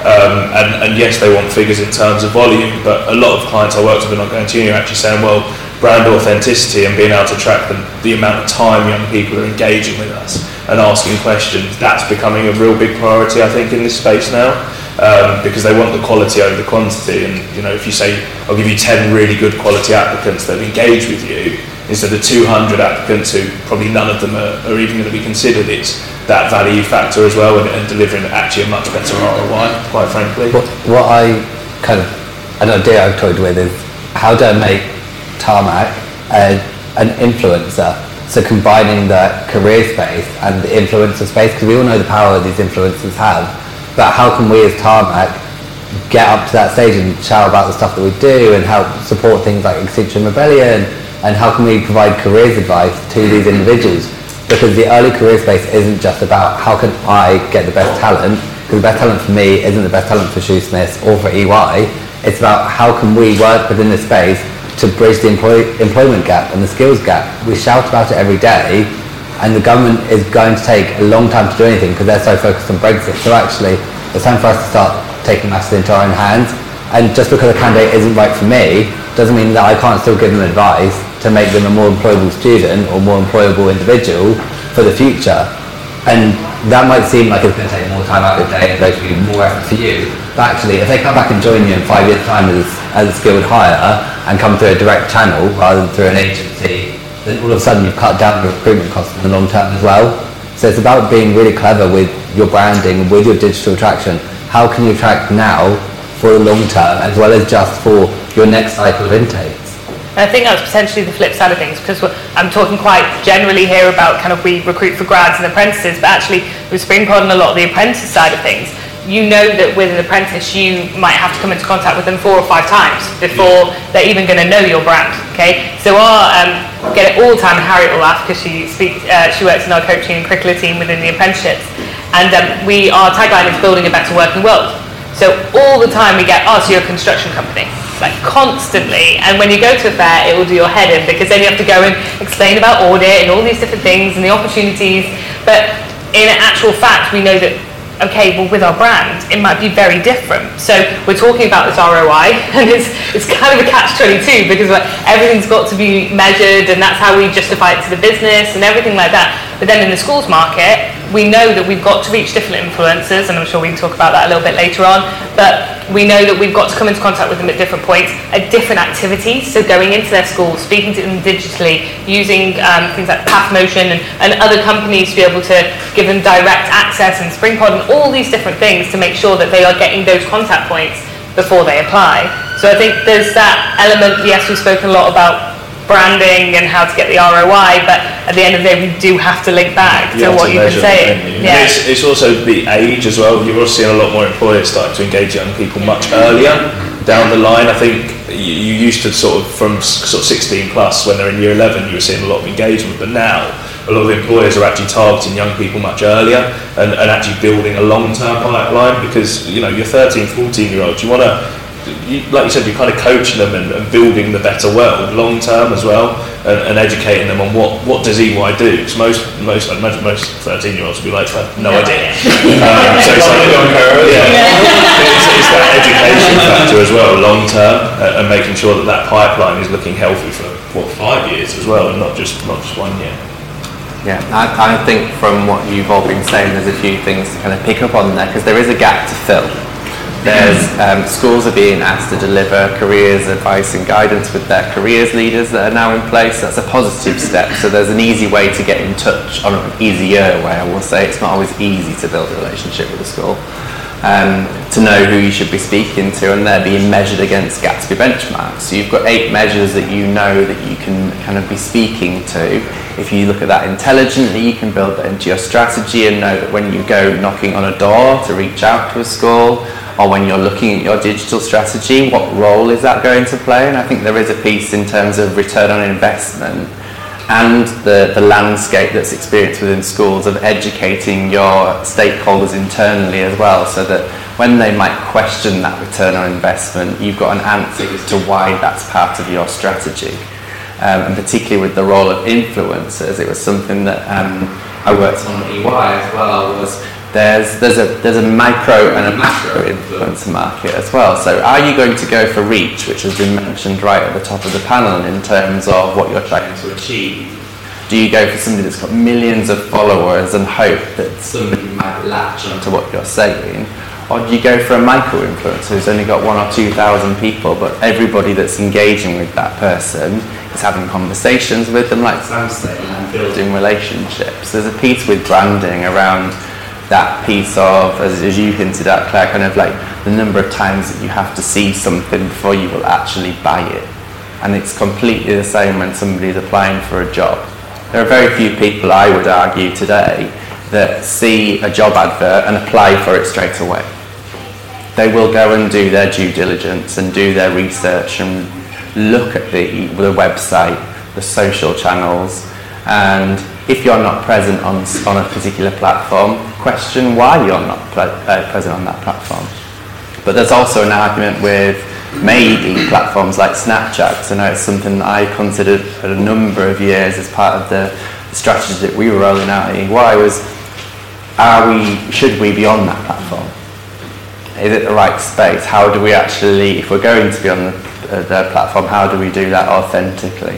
Speaker 2: Um, and, and yes, they want figures in terms of volume, but a lot of clients I worked with in Not Going to Uni are actually saying, well, brand authenticity and being able to track the, the amount of time young people are engaging with us and asking questions, that's becoming a real big priority, I think, in this space now, um, because they want the quality over the quantity. And you know, if you say, I'll give you ten really good quality applicants that engage with you, instead of two hundred applicants who probably none of them are, are even going to be considered, it's that value factor as well, and, and delivering actually a much better R O I, quite frankly.
Speaker 4: What, what I kind of, an idea I've toyed with is, how do I make Tarmac uh, an influencer? So combining the career space and the influencer space, because we all know the power these influencers have, but how can we as Tarmac get up to that stage and shout about the stuff that we do and help support things like Extinction Rebellion, and how can we provide careers advice to these individuals? Because the early career space isn't just about how can I get the best talent, because the best talent for me isn't the best talent for Shoosmiths or for E Y. It's about how can we work within the space to bridge the employ- employment gap and the skills gap. We shout about it every day, and the government is going to take a long time to do anything because they're so focused on Brexit. So actually, it's time for us to start taking matters into our own hands. And just because a candidate isn't right for me doesn't mean that I can't still give them advice to make them a more employable student or more employable individual for the future. And that might seem like it's going to take more time out of the day and basically more effort for you. But actually, if they come back and join you in five years' time as, as a skilled hire and come through a direct channel rather than through an agency, then all of a sudden you've cut down the recruitment costs in the long term as well. So it's about being really clever with your branding, with your digital attraction. How can you attract now for the long term as well as just for your next cycle of intakes?
Speaker 5: And I think that's potentially the flip side of things, because I'm talking quite generally here about kind of we recruit for grads and apprentices, but actually with Springpod and a lot of the apprentice side of things, you know that with an apprentice you might have to come into contact with them four or five times before they're even going to know your brand. Okay, so our um, get it all the time, Harriet will laugh because she speaks, uh, she works in our coaching and curricula team within the apprenticeships, and um, we our tagline is building a better working world. So all the time we get, oh, so you're a construction company. Like constantly, and when you go to a fair it will do your head in, because then you have to go and explain about audit and all these different things and the opportunities, but in actual fact we know that, okay, well with our brand it might be very different. So we're talking about this R O I, and it's it's kind of a catch twenty-two, because like, everything's got to be measured, and that's how we justify it to the business and everything like that. But then in the schools market we know that we've got to reach different influencers, and I'm sure we can talk about that a little bit later on, but we know that we've got to come into contact with them at different points, at different activities. So going into their schools, speaking to them digitally, using um, things like PathMotion and, and other companies to be able to give them direct access, and Springpod and all these different things to make sure that they are getting those contact points before they apply. So I think there's that element. Yes, we've spoken a lot about branding and how to get the R O I, but at the end of the day we do have to link back to what you've been saying.
Speaker 2: Yeah. It's, it's also the age as well. You're also seeing a lot more employers starting to engage young people much earlier down the line. I think you, you used to sort of from sort of sixteen plus, when they're in year eleven, you were seeing a lot of engagement, but now a lot of employers are actually targeting young people much earlier and, and actually building a long-term pipeline, because you know you're thirteen, fourteen year olds, you want to, You, like you said, you're kind of coaching them and, and building the better world long term as well, and, and educating them on what, what does E Y do. Because most most I imagine most thirteen year olds will be like, no idea. um, so it's, like, yeah, it's, it's that education factor as well, long term, uh, and making sure that that pipeline is looking healthy for what, five years as well, and not just not just one year.
Speaker 1: Yeah, I, I think from what you've all been saying, there's a few things to kind of pick up on there, because there is a gap to fill. There's um, schools are being asked to deliver careers advice and guidance with their careers leaders that are now in place. That's a positive step. So there's an easy way to get in touch, or an easier way, I will say. It's not always easy to build a relationship with a school. Um, to know who you should be speaking to, and they're being measured against Gatsby benchmarks. So you've got eight measures that you know that you can kind of be speaking to. If you look at that intelligently, you can build that into your strategy and know that when you go knocking on a door to reach out to a school, or when you're looking at your digital strategy, what role is that going to play? And I think there is a piece in terms of return on investment and the, the landscape that's experienced within schools of educating your stakeholders internally as well, so that when they might question that return on investment, you've got an answer as to why that's part of your strategy. Um, and particularly with the role of influencers, it was something that um, I worked on at E Y as well, was there's there's a there's a micro and a macro influencer market as well. So are you going to go for reach, which has been mentioned right at the top of the panel in terms of what you're trying to achieve? Do you go for somebody that's got millions of followers and hope that somebody might latch onto what you're saying? Or do you go for a micro influencer who's only got one or two thousand people, but everybody that's engaging with that person is having conversations with them, like Sam said, and building relationships? There's a piece with branding around that piece of, as, as you hinted at, Claire, kind of like the number of times that you have to see something before you will actually buy it. And it's completely the same when somebody's applying for a job. There are very few people, I would argue today, that see a job advert and apply for it straight away. They will go and do their due diligence and do their research and look at the, the website, the social channels, and if you're not present on, on a particular platform, question why you're not ple- uh, present on that platform. But there's also an argument with maybe platforms like Snapchat. So I know it's something that I considered for a number of years as part of the strategy that we were rolling out at E Y was, are we, should we be on that platform? Is it the right space? How do we actually, if we're going to be on the, uh, the platform, how do we do that authentically?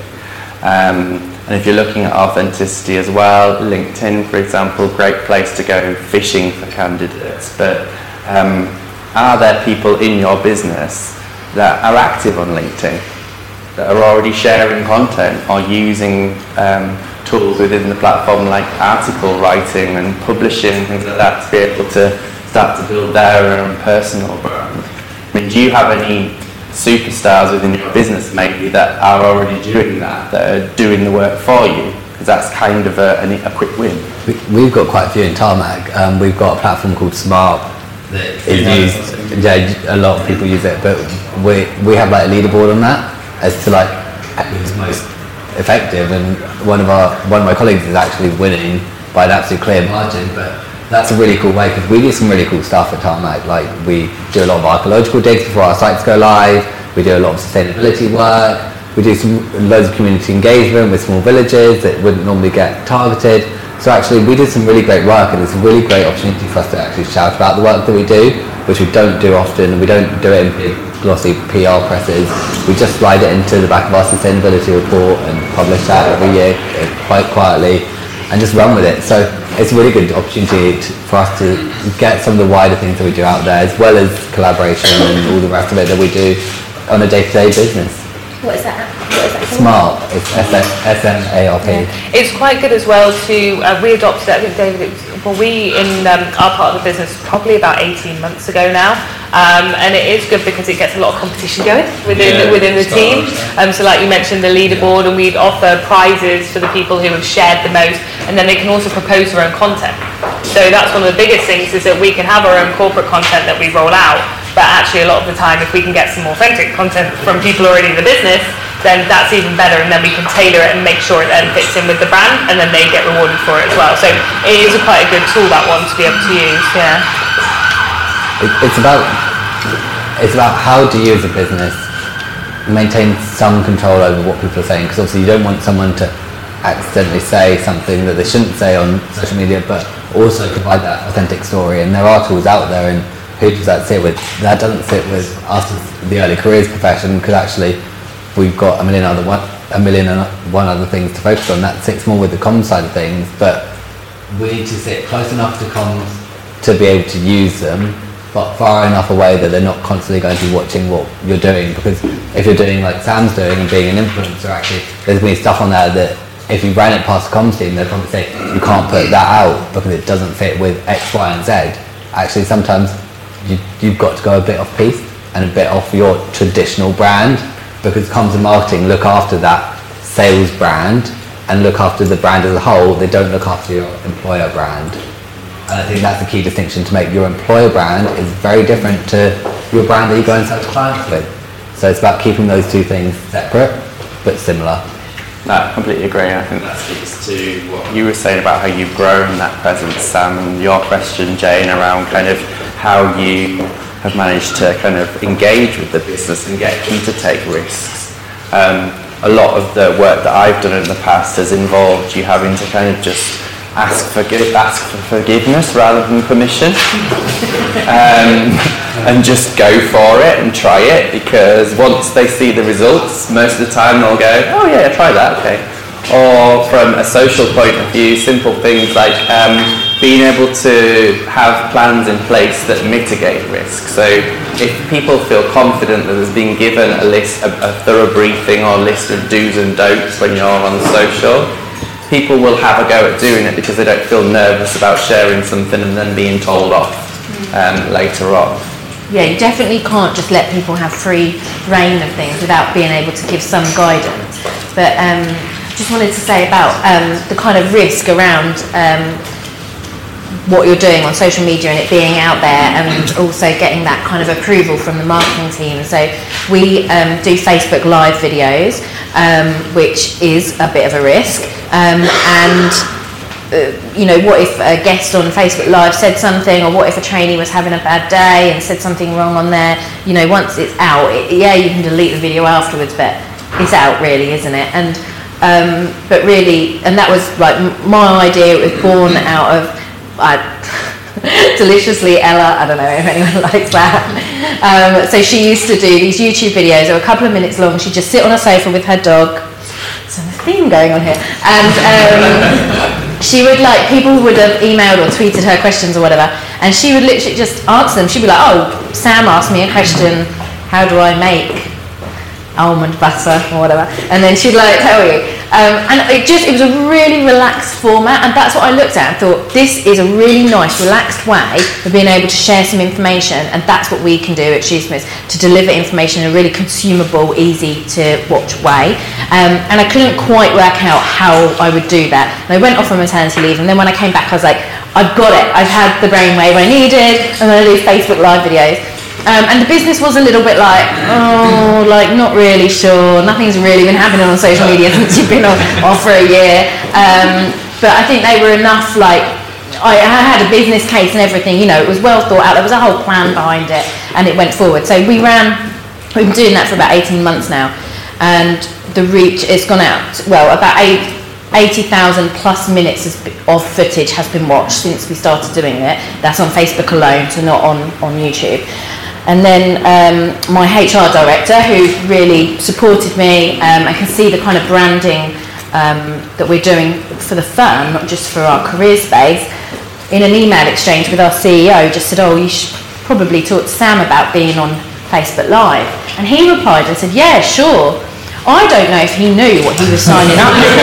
Speaker 1: Um, and if you're looking at authenticity as well, LinkedIn, for example, great place to go fishing for candidates. But um, are there people in your business that are active on LinkedIn, that are already sharing content or using um, tools within the platform like article writing and publishing, things like that, to be able to start to build their own personal brand? I mean, do you have any superstars within your business maybe that are already doing that, that are doing the work for you? Because that's kind of a, a, a quick win.
Speaker 4: We, we've got quite a few in Tarmac. Um, we've got a platform called Smart that is used, yeah, a lot of people use it, but we we have like a leaderboard on that as to like who's most effective, and one of our one of my colleagues is actually winning by an absolute clear margin. But that's a really cool way, because we do some really cool stuff at Tarmac. Like we do a lot of archaeological digs before our sites go live. We do a lot of sustainability work. We do some loads of community engagement with small villages that wouldn't normally get targeted. So actually we did some really great work, and it's a really great opportunity for us to actually shout about the work that we do, which we don't do often. We don't do it in big glossy P R presses. We just slide it into the back of our sustainability report and publish that every year quite quietly and just run with it. So it's a really good opportunity to, for us to get some of the wider things that we do out there, as well as collaboration and all the rest of it that we do on a day-to-day business.
Speaker 3: What is that? What is that called?
Speaker 4: Smart. It's S M A R P.
Speaker 5: Yeah. It's quite good as well to, uh, we adopted it, I think David, it was, well we in um, our part of the business probably about eighteen months ago now, um, and it is good because it gets a lot of competition going within, yeah, within the team. Um, so like you mentioned, the leaderboard, and we'd offer prizes for the people who have shared the most, and then they can also propose their own content. So that's one of the biggest things, is that we can have our own corporate content that we roll out, but actually a lot of the time if we can get some authentic content from people already in the business, then that's even better, and then we can tailor it and make sure it then fits in with the brand, and then they get rewarded for it as well. So it is a quite a good tool, that one, to be able to use. Yeah.
Speaker 4: It, it's about it's about how do you as a business maintain some control over what people are saying, because obviously you don't want someone to accidentally say something that they shouldn't say on social media, but also provide that authentic story. And there are tools out there, and who does that sit with? That doesn't sit with us as the early careers profession, because actually we've got a million other one, a million and one other things to focus on. That sits more with the comms side of things, but we need to sit close enough to comms to be able to use them, but far enough away that they're not constantly going to be watching what you're doing. Because if you're doing like Sam's doing and being an influencer, actually there's going to be stuff on there that if you ran it past the comms team, they'd probably say you can't put that out because it doesn't fit with X, Y and Z. Actually sometimes you, you've got to go a bit off piece and a bit off your traditional brand, because comms and marketing look after that sales brand and look after the brand as a whole. They don't look after your employer brand. And I think that's the key distinction to make. Your employer brand is very different to your brand that you go and sell to clients with. So it's about keeping those two things separate but similar.
Speaker 1: No, I completely agree. I think that speaks to what you were saying about how you've grown that presence, Sam, and your question, Jane, around kind of how you have managed to kind of engage with the business and get them to take risks. Um, a lot of the work that I've done in the past has involved you having to kind of just ask for ask for forgiveness rather than permission, um, and just go for it and try it, because once they see the results, most of the time they'll go, oh yeah, try that, okay. Or from a social point of view, simple things like um, being able to have plans in place that mitigate risk. So if people feel confident that there's been given a list, a, a thorough briefing or list of do's and don'ts when you're on social, people will have a go at doing it because they don't feel nervous about sharing something and then being told off um, later on.
Speaker 3: Yeah, you definitely can't just let people have free reign of things without being able to give some guidance. But um, just wanted to say about um, the kind of risk around um, what you're doing on social media and it being out there, and also getting that kind of approval from the marketing team. So we um, do Facebook Live videos, um, which is a bit of a risk. Um, and uh, you know, what if a guest on Facebook Live said something, or what if a trainee was having a bad day and said something wrong on there? You know, once it's out, it, yeah, you can delete the video afterwards, but it's out really, isn't it? And Um, but really, and that was like my idea. It was born out of uh, Deliciously Ella. I don't know if anyone likes that. Um, so she used to do these YouTube videos. They were a couple of minutes long. She'd just sit on a sofa with her dog. There's a theme going on here. And um, she would like, people would have emailed or tweeted her questions or whatever, and she would literally just answer them. She'd be like, "Oh, Sam asked me a question. How do I make almond butter," or whatever, and then she'd like tell you, um, and it just it was a really relaxed format, and that's what I looked at and thought, this is a really nice relaxed way of being able to share some information, and that's what we can do at Shoosmiths, to deliver information in a really consumable, easy to watch way. Um, and I couldn't quite work out how I would do that, and I went off on maternity leave, and then when I came back I was like, I've got it, I've had the brainwave I needed, I'm going to do Facebook Live videos. Um, and the business was a little bit like, oh, like not really sure, nothing's really been happening on social media since you've been off, off for a year. Um, but I think they were enough, like, I, I had a business case and everything, you know, it was well thought out, there was a whole plan behind it, and it went forward. So we ran, we've been doing that for about eighteen months now, and the reach, it's gone out, well, about eighty thousand plus minutes of footage has been watched since we started doing it. That's on Facebook alone, so not on, on YouTube. And then um, my H R director, who really supported me, um, I can see the kind of branding um, that we're doing for the firm, not just for our career space, in an email exchange with our C E O, just said, oh, you should probably talk to Sam about being on Facebook Live. And he replied and said, yeah, sure. I don't know if he knew what he was signing up for.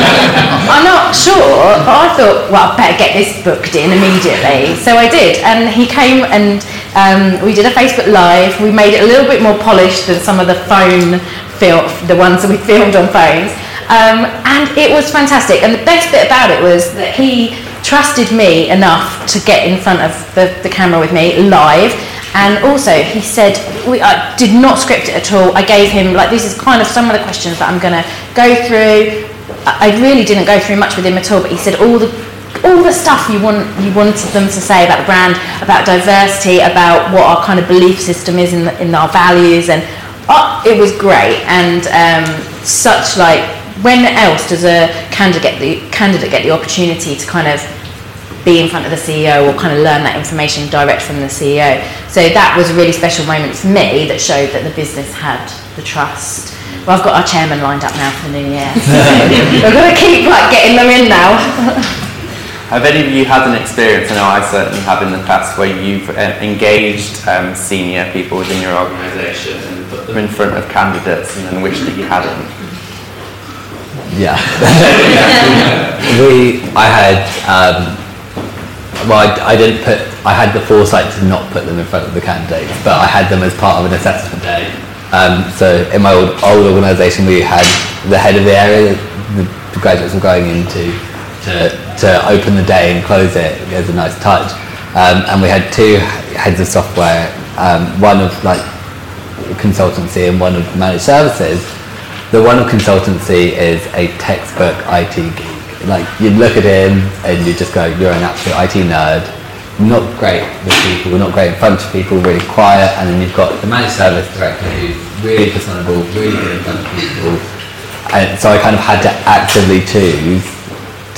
Speaker 3: I'm not sure, but I thought, well, I better get this booked in immediately. So I did, and he came and um, we did a Facebook Live. We made it a little bit more polished than some of the phone film, the ones that we filmed on phones, um, and it was fantastic. And the best bit about it was that he trusted me enough to get in front of the, the camera with me live. And also, he said, we, I did not script it at all. I gave him, like, this is kind of some of the questions that I'm going to go through. I, I really didn't go through much with him at all, but he said all the all the stuff you want you wanted them to say about the brand, about diversity, about what our kind of belief system is in, the, in our values, and oh, it was great. And um, such, like, when else does a candidate get the candidate get the opportunity to kind of be in front of the C E O or kind of learn that information direct from the C E O? So that was a really special moment for me that showed that the business had the trust. Well, I've got our chairman lined up now for the new year, so we're going to keep like getting them in now.
Speaker 1: Have any of you had an experience, I know I certainly have in the past, where you've uh, engaged um, senior people within your organisation and put them in front of candidates and then wished that you hadn't?
Speaker 4: Yeah. we, I had, um, well, I, I didn't put, I had the foresight to not put them in front of the candidates, but I had them as part of an assessment day. Um, so in my old, old organisation, we had the head of the area the, the graduates were going into to, to open the day and close it. It was a nice touch. Um, and we had two heads of software, um, one of like consultancy and one of managed services. The one of consultancy is a textbook I T geek. Like, you'd look at him and you'd just go, you're an absolute I T nerd. Not great with people, not great in front of people, really quiet. And then you've got the managed service director who's really personable, really good in front of people. And so I kind of had to actively choose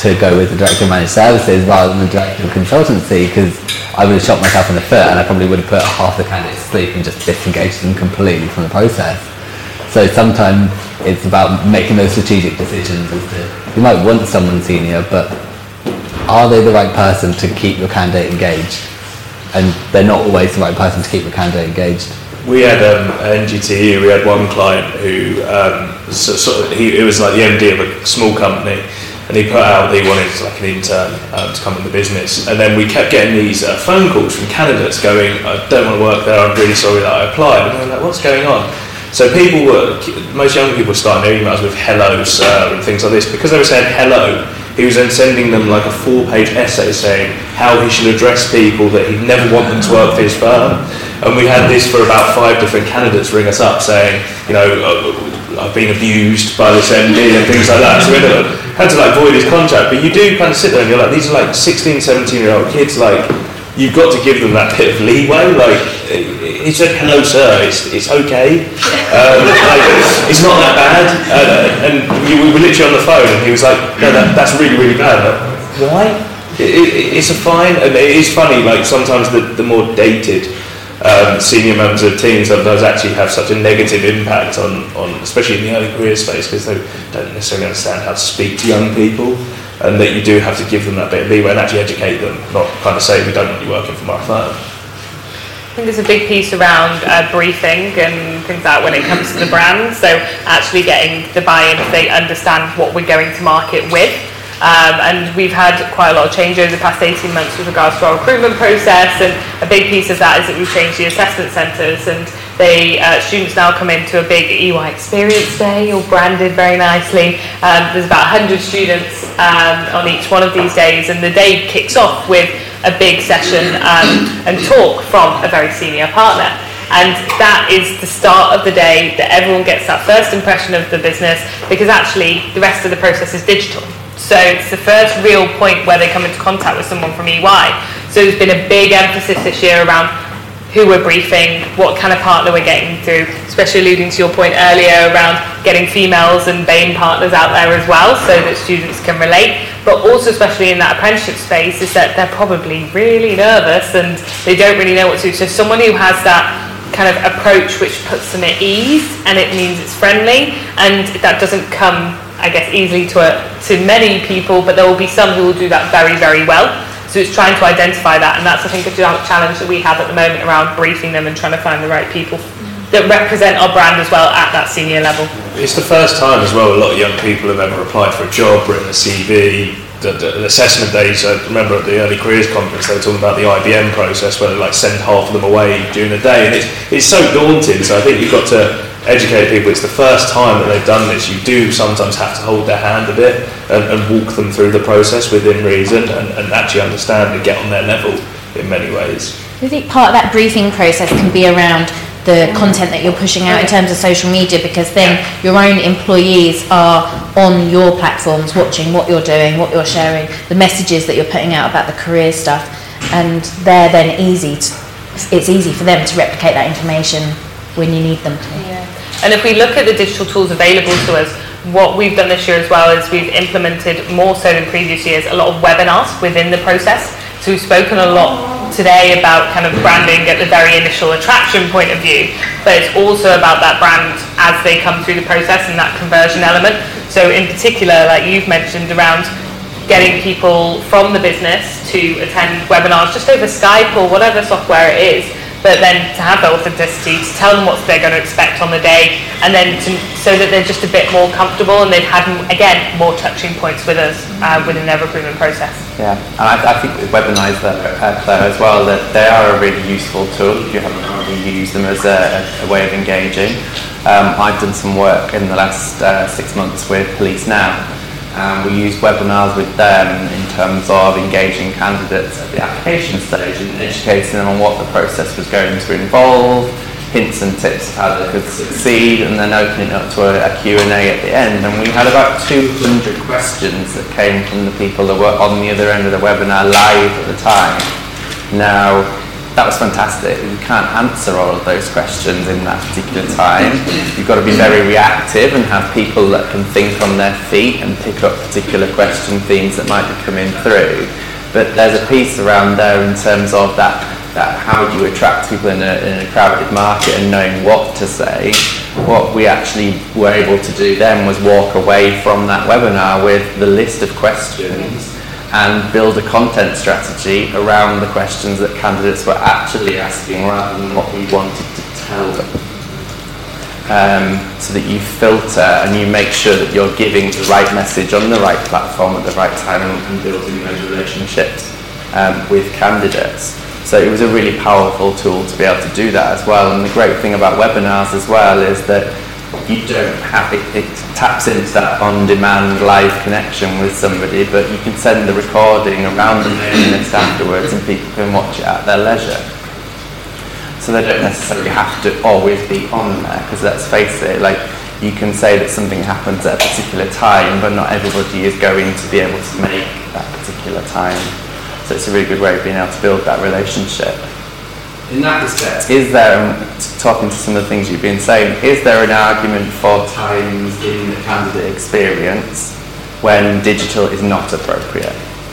Speaker 4: to go with the Director of Managed Services rather than the Director of Consultancy, because I would have shot myself in the foot and I probably would have put half the candidates to sleep and just disengaged them completely from the process. So sometimes it's about making those strategic decisions. As to, you might want someone senior, but are they the right person to keep your candidate engaged? And they're not always the right person to keep your candidate engaged.
Speaker 2: We had um, at N G T E, we had one client who, um, so, sort of, he, it was like the M D of a small company, and he put out that he wanted like an intern um, to come in the business, and then we kept getting these uh, phone calls from candidates going, I don't want to work there, I'm really sorry that I applied, and we were like, what's going on? So people were, most young people were starting their emails with hello sir and things like this. Because they were saying hello, he was then sending them like a four-page essay saying how he should address people that he'd never want them to work for his firm. And we had this for about five different candidates ring us up saying, you know, I've been abused by this M D and things like that. So we had to, had to like void his contract. But you do kind of sit there and you're like, these are like sixteen, seventeen year old kids, like, you've got to give them that bit of leeway. Like, he said, hello sir, it's, it's okay. Um, like, it's not that bad. Uh, and we were literally on the phone and he was like, no, that, that's really, really bad. Like, why? It, it, it's a fine, and it is funny, like sometimes the, the more dated um, senior members of teams sometimes actually have such a negative impact on, on especially in the early career space, because they don't necessarily understand how to speak to young people. And that you do have to give them that bit of leeway and actually educate them, not kind of say we don't want you working from our firm.
Speaker 5: I think there's a big piece around uh, briefing and things like that when it comes to the brand. So actually getting the buy-in if they understand what we're going to market with. Um, and we've had quite a lot of change over the past eighteen months with regards to our recruitment process, and a big piece of that is that we've changed the assessment centres, and they uh, students now come into a big E Y experience day, all branded very nicely. Um, there's about one hundred students um, on each one of these days, and the day kicks off with a big session um, and talk from a very senior partner. And that is the start of the day, that everyone gets that first impression of the business, because actually the rest of the process is digital. So it's the first real point where they come into contact with someone from E Y. So there's been a big emphasis this year around who we're briefing, what kind of partner we're getting through, especially alluding to your point earlier around getting females and BAME partners out there as well, so that students can relate. But also, especially in that apprenticeship space, is that they're probably really nervous and they don't really know what to do. So someone who has that kind of approach which puts them at ease, and it means it's friendly, and that doesn't come, I guess, easily to a, to many people, but there will be some who will do that very, very well. So it's trying to identify that, and that's, I think, a challenge that we have at the moment around briefing them and trying to find the right people that represent our brand as well at that senior level.
Speaker 2: It's the first time as well a lot of young people have ever applied for a job, written a C V. The, the, the assessment days, I remember at the Early Careers Conference they were talking about the I B M process where they like send half of them away during the day, and it's, it's so daunting. So I think you've got to educate people. It's the first time that they've done this. You do sometimes have to hold their hand a bit and, and walk them through the process within reason, and, and actually understand and get on their level in many ways.
Speaker 3: I think part of that briefing process can be around the content that you're pushing out in terms of social media, because then your own employees are on your platforms watching what you're doing, what you're sharing, the messages that you're putting out about the career stuff, and they're then easy to, it's easy for them to replicate that information when you need them to.
Speaker 5: Yeah. And if we look at the digital tools available to us, what we've done this year as well is we've implemented, more so than previous years, a lot of webinars within the process. So we've spoken a lot today about kind of branding at the very initial attraction point of view, but it's also about that brand as they come through the process and that conversion element. So in particular, like you've mentioned, around getting people from the business to attend webinars just over Skype or whatever software it is, but then to have that authenticity, to tell them what they're going to expect on the day, and then to, so that they're just a bit more comfortable and they've had, again, more touching points with us uh, within their recruitment process.
Speaker 1: Yeah, and I, I think with webinars there, uh, there as well, that they are a really useful tool if you haven't already used them as a, a way of engaging. Um, I've done some work in the last uh, six months with Police Now. Um, we used webinars with them in terms of engaging candidates at the application stage and educating them on what the process was going to involve, hints and tips of how they could succeed, and then opening up to a, a Q and A at the end. And we had about two hundred questions that came from the people that were on the other end of the webinar live at the time. Now, that was fantastic. You can't answer all of those questions in that particular time. You've got to be very reactive and have people that can think on their feet and pick up particular question themes that might be coming through. But there's a piece around there in terms of that, that how do you attract people in a, in a crowded market and knowing what to say. What we actually were able to do then was walk away from that webinar with the list of questions and build a content strategy around the questions that candidates were actually asking rather than what we wanted to tell them. Um, so that you filter and you make sure that you're giving the right message on the right platform at the right time and building those relationships um, with candidates. So it was a really powerful tool to be able to do that as well. And the great thing about webinars as well is that you don't have it, it taps into that on-demand live connection with somebody, but you can send the recording around the mailing list afterwards and people can watch it at their leisure. So they don't necessarily have to always be on there, because let's face it, like you can say that something happens at a particular time, but not everybody is going to be able to make that particular time. So it's a really good way of being able to build that relationship. In that respect, is there, um, talking to some of the things you've been saying, is there an argument for times in the candidate experience when digital is not appropriate?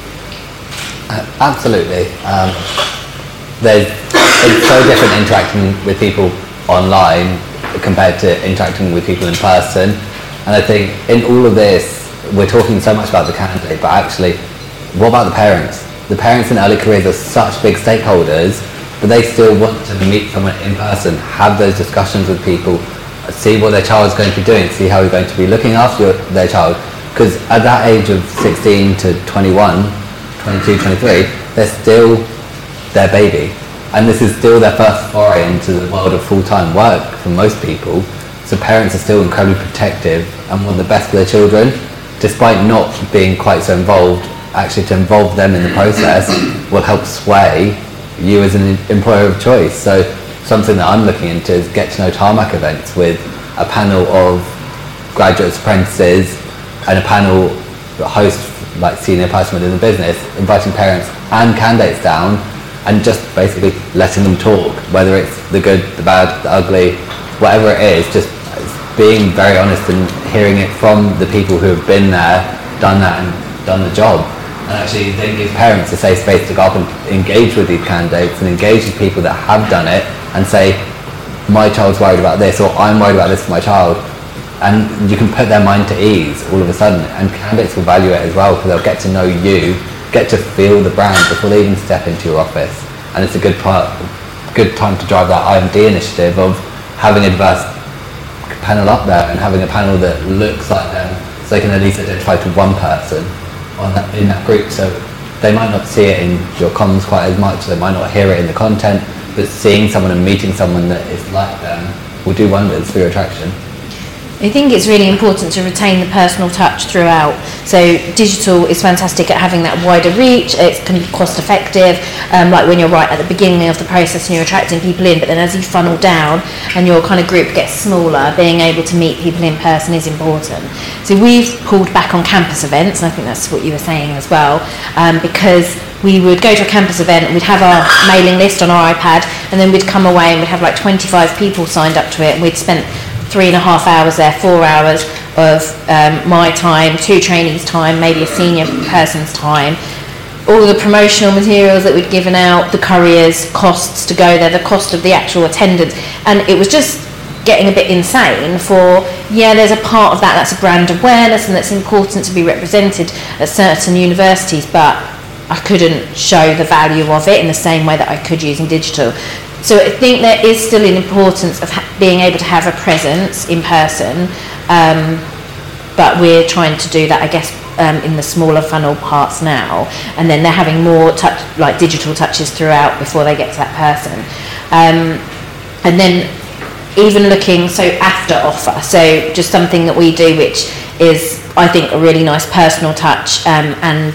Speaker 4: Uh, absolutely. Um, there's, it's so different interacting with people online compared to interacting with people in person. And I think in all of this, we're talking so much about the candidate, but actually, what about the parents? The parents in early careers are such big stakeholders, but they still want to meet someone in person, have those discussions with people, see what their child's going to be doing, see how they're going to be looking after your, their child. Because at that age of sixteen to twenty-one, twenty-two, twenty-three, they're still their baby. And this is still their first foray into the world of full-time work for most people. So parents are still incredibly protective and want the best for their children, despite not being quite so involved. Actually, to involve them in the process will help sway you as an employer of choice. So something that I'm looking into is get to know tarmac events with a panel of graduates, apprentices, and a panel host, like senior person within the business, inviting parents and candidates down and just basically letting them talk, whether it's the good, the bad, the ugly, whatever it is, just being very honest and hearing it from the people who have been there, done that and done the job. And actually then give parents a safe space to go up and engage with these candidates and engage with people that have done it and say, my child's worried about this, or I'm worried about this for my child. And you can put their mind to ease all of a sudden, and candidates will value it as well, because they'll get to know you, get to feel the brand before they even step into your office. And it's a good part, good time to drive that I M D initiative of having a diverse panel up there and having a panel that looks like them, so they can at least identify to one person on that, in that group. So they might not see it in your comms quite as much, they might not hear it in the content, but seeing someone and meeting someone that is like them will do wonders for your attraction.
Speaker 3: I think it's really important to retain the personal touch throughout. So digital is fantastic at having that wider reach. It's kind of cost effective, um, like when you're right at the beginning of the process and you're attracting people in, but then as you funnel down and your kind of group gets smaller, being able to meet people in person is important. So we've pulled back on campus events, and I think that's what you were saying as well, um, because we would go to a campus event and we'd have our mailing list on our iPad, and then we'd come away and we'd have like twenty-five people signed up to it, and we'd spent three and a half hours there, four hours of um, my time, two trainees' time, maybe a senior person's time, all the promotional materials that we'd given out, the couriers, costs to go there, the cost of the actual attendance, and it was just getting a bit insane for, yeah, there's a part of that that's a brand awareness and that's important to be represented at certain universities, but I couldn't show the value of it in the same way that I could using digital. So I think there is still an importance of ha- being able to have a presence in person, um, but we're trying to do that, I guess, um, in the smaller funnel parts now, and then they're having more touch, like digital touches throughout before they get to that person. Um, and then even looking, so after offer, so just something that we do which is, I think, a really nice personal touch, um, and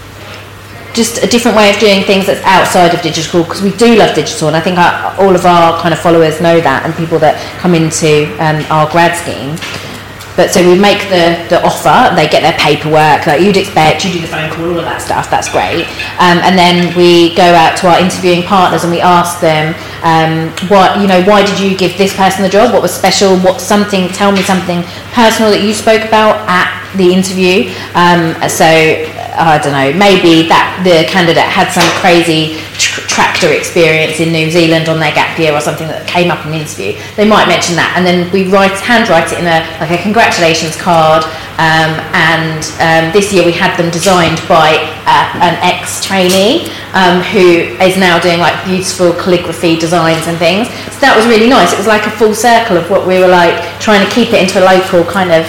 Speaker 3: just a different way of doing things that's outside of digital, because we do love digital, and I think our, all of our kind of followers know that, and people that come into um, our grad scheme. But so we make the, the offer, they get their paperwork, like you'd expect, you do the phone call, all of that stuff, that's great. Um, and then we go out to our interviewing partners and we ask them, um, what, you know, why did you give this person the job? What was special? What something, tell me something personal that you spoke about at the interview. Um, so, I don't know, maybe that the candidate had some crazy tr- tractor experience in New Zealand on their gap year or something that came up in the interview. They might mention that, and then we write, handwrite it in a like a congratulations card. Um, and um, this year we had them designed by uh, an ex-trainee um, who is now doing like beautiful calligraphy designs and things. So that was really nice. It was like a full circle of what we were like trying to keep it into a local kind of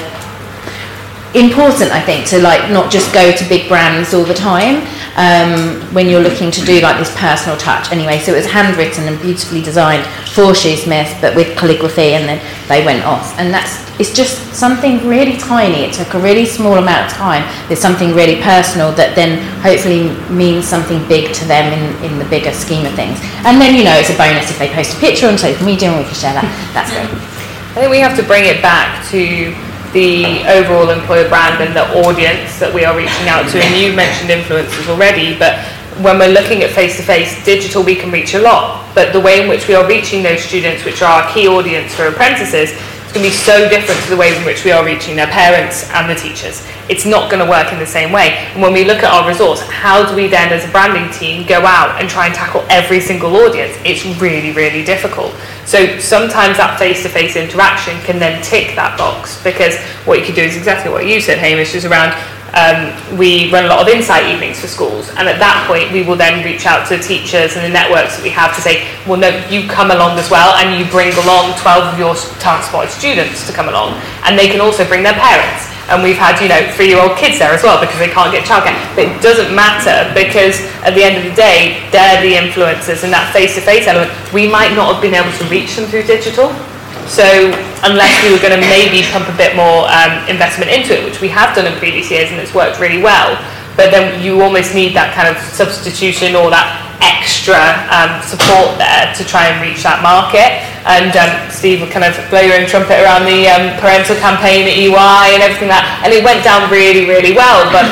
Speaker 3: important, I think, to like not just go to big brands all the time um, when you're looking to do like this personal touch. Anyway, so it was handwritten and beautifully designed for Shoosmiths, but with calligraphy, and then they went off. And that's it's just something really tiny. It took a really small amount of time. There's something really personal that then hopefully means something big to them in, in the bigger scheme of things. And then, you know, it's a bonus if they post a picture on social media and we can share that. That's great.
Speaker 5: I think we have to bring it back to the overall employer brand and the audience that we are reaching out to. And you mentioned influencers already, but when we're looking at face-to-face, digital we can reach a lot, but the way in which we are reaching those students, which are our key audience for apprentices, is going to be so different to the way in which we are reaching their parents and the teachers. It's not going to work in the same way. And when we look at our resource, how do we then as a branding team go out and try and tackle every single audience? It's really, really difficult. So sometimes that face-to-face interaction can then tick that box, because what you could do is exactly what you said, Hamish, is around um, we run a lot of insight evenings for schools, and at that point we will then reach out to teachers and the networks that we have to say, well, no, you come along as well, and you bring along twelve of your target-spotted students to come along, and they can also bring their parents. And we've had, you know, three-year-old kids there as well because they can't get childcare. But it doesn't matter, because at the end of the day, they're the influencers, and that face-to-face element, we might not have been able to reach them through digital. So unless we were going to maybe pump a bit more um, investment into it, which we have done in previous years and it's worked really well, but then you almost need that kind of substitution or that extra um, support there to try and reach that market. And um, Steve will kind of blow your own trumpet around the um, parental campaign at E Y and everything like that, and it went down really, really well. But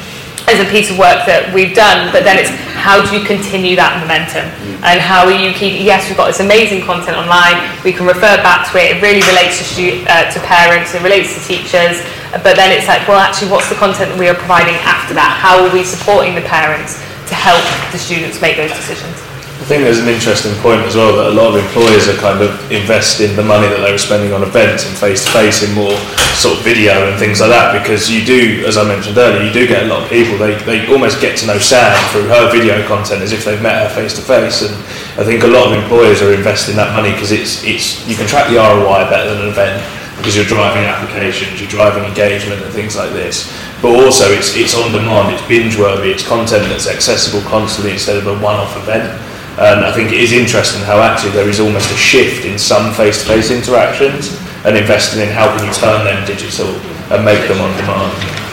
Speaker 5: as a piece of work that we've done, but then it's how do you continue that momentum, and how are you keep? Yes, we've got this amazing content online. We can refer back to it. It really relates to stu- uh, to parents. It relates to teachers. But then it's like, well, actually, what's the content that we are providing after that? How are we supporting the parents to help the students make those decisions?
Speaker 2: I think there's an interesting point as well, that a lot of employers are kind of investing the money that they were spending on events and face-to-face in more sort of video and things like that, because you do, as I mentioned earlier, you do get a lot of people, they, they almost get to know Sam through her video content as if they've met her face-to-face. And I think a lot of employers are investing that money because it's it's you can track the R O I better than an event, because you're driving applications, you're driving engagement and things like this. But also it's it's on demand, it's binge-worthy, it's content that's accessible constantly instead of a one-off event. And I think it is interesting how actually there is almost a shift in some face-to-face interactions, and investing in how can you turn them digital and make them on demand.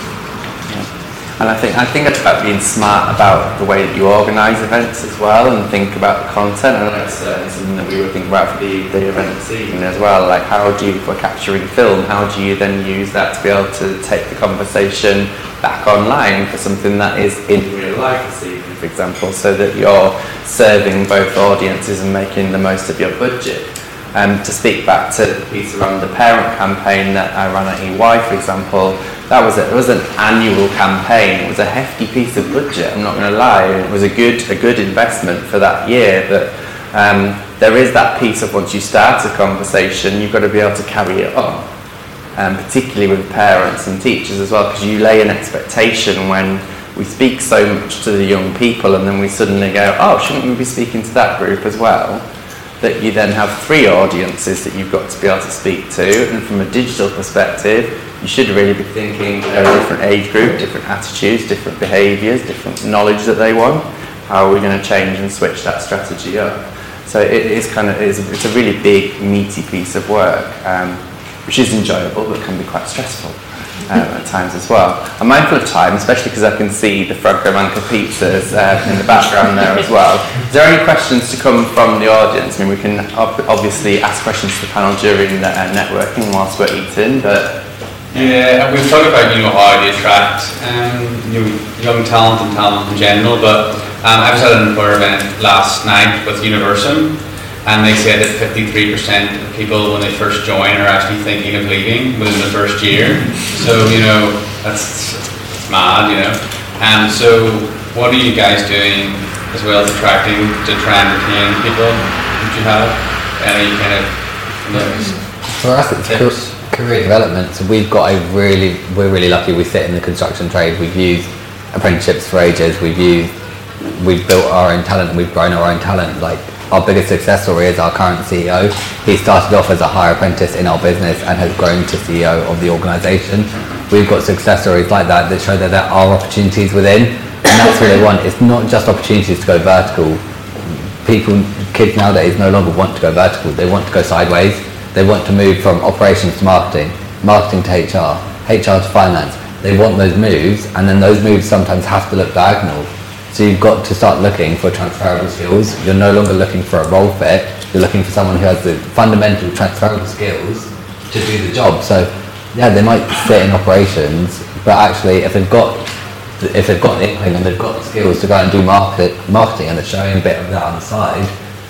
Speaker 1: And I think I think it's about being smart about the way that you organise events as well, and think about the content. And that's uh, something that we were thinking about for the, the event this evening as well. Like, how do you, for capturing film, how do you then use that to be able to take the conversation back online for something that is in real life this evening, for example, so that you're serving both audiences and making the most of your budget. Um, to speak back to the piece around the parent campaign that I ran at E Y, for example, that was a, it was an annual campaign. It was a hefty piece of budget, I'm not going to lie. It was a good a good investment for that year, but um, there is that piece of once you start a conversation, you've got to be able to carry it on, um, particularly with parents and teachers as well, because you lay an expectation when we speak so much to the young people, and then we suddenly go, oh, shouldn't we be speaking to that group as well? That you then have three audiences that you've got to be able to speak to, and from a digital perspective, you should really be thinking they're a different age group, different attitudes, different behaviours, different knowledge that they want. How are we going to change and switch that strategy up? So it is kind of it is, it's a really big, meaty piece of work, um, which is enjoyable but can be quite stressful um, at times as well. I'm mindful of time, especially because I can see the Fragrantica pizzas uh, in the background there as well. Is there any questions to come from the audience? I mean, we can ob- obviously ask questions to the panel during the uh, networking whilst we're eating, but
Speaker 8: Yeah, and we've talked about, you know, how to attract um, you know, young talent and talent in general, but um, I was at an employer event last night with Universum, and they said that fifty-three percent of people when they first join are actually thinking of leaving within the first year. So, you know, that's mad, you know. And so what are you guys doing as well as attracting to try and retain people that you have? Any kind of, you know,
Speaker 4: for us it's tips? Career development. So we've got a really, we're really lucky. We sit in the construction trade. We've used apprenticeships for ages. We've used, we've built our own talent and we've grown our own talent. Like our biggest success story is our current C E O. He started off as a hire apprentice in our business and has grown to C E O of the organisation. We've got success stories like that that show that there are opportunities within, and that's what they want. It's not just opportunities to go vertical. People, kids nowadays no longer want to go vertical. They want to go sideways. They want to move from operations to marketing, marketing to H R, H R to finance. They want those moves, and then those moves sometimes have to look diagonal. So you've got to start looking for transferable skills. You're no longer looking for a role fit. You're looking for someone who has the fundamental transferable skills to do the job. So yeah, they might sit in operations, but actually if they've got if they've got the inkling and they've got the skills to go and do market, marketing and they're showing a bit of that on the side,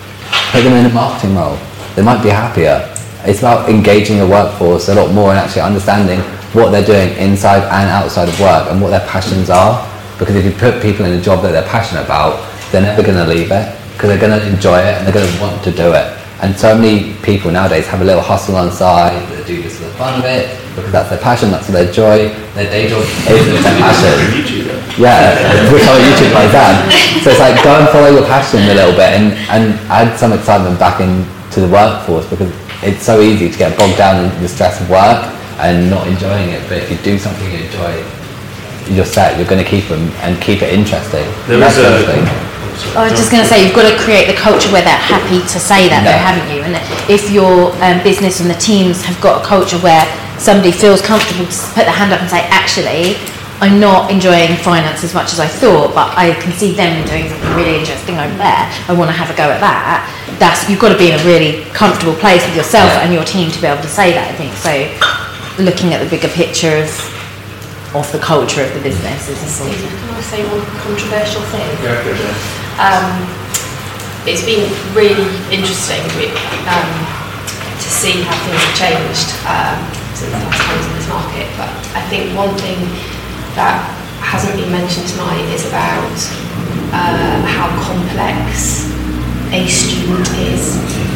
Speaker 4: put them in a marketing role. They might be happier. It's about engaging the workforce a lot more and actually understanding what they're doing inside and outside of work and what their passions are. Because if you put people in a job that they're passionate about, they're never going to leave it because they're going to enjoy it and they're going to want to do it. And so many people nowadays have a little hustle on the side, they do this for the fun of it, because that's their passion, that's their joy. Their day job is their passion. Yeah, which on YouTube like that. So it's like, go and follow your passion a little bit and, and add some excitement back into the workforce, because it's so easy to get bogged down in the stress of work and not enjoying it. But if you do something you enjoy, you're set, you're going to keep them and keep it interesting.
Speaker 2: There is a,
Speaker 3: I was just going to say, you've got to create the culture where they're happy to say that,
Speaker 4: No.
Speaker 3: though, haven't you? And if your um, business and the teams have got a culture where somebody feels comfortable to put their hand up and say, actually, I'm not enjoying finance as much as I thought, but I can see them doing something really interesting over there. I want to have a go at that. That's, you've got to be in a really comfortable place with yourself
Speaker 4: Yeah.
Speaker 3: and your team to be able to say that, I think. So looking at the bigger picture of, of the culture of the business is important.
Speaker 7: Can I say one controversial thing?
Speaker 2: Yeah, good, yeah.
Speaker 7: Um, it's been really interesting um, to see how things have changed um, since the last time I was in this market. But I think one thing that hasn't been mentioned tonight is about uh, how complex a student is.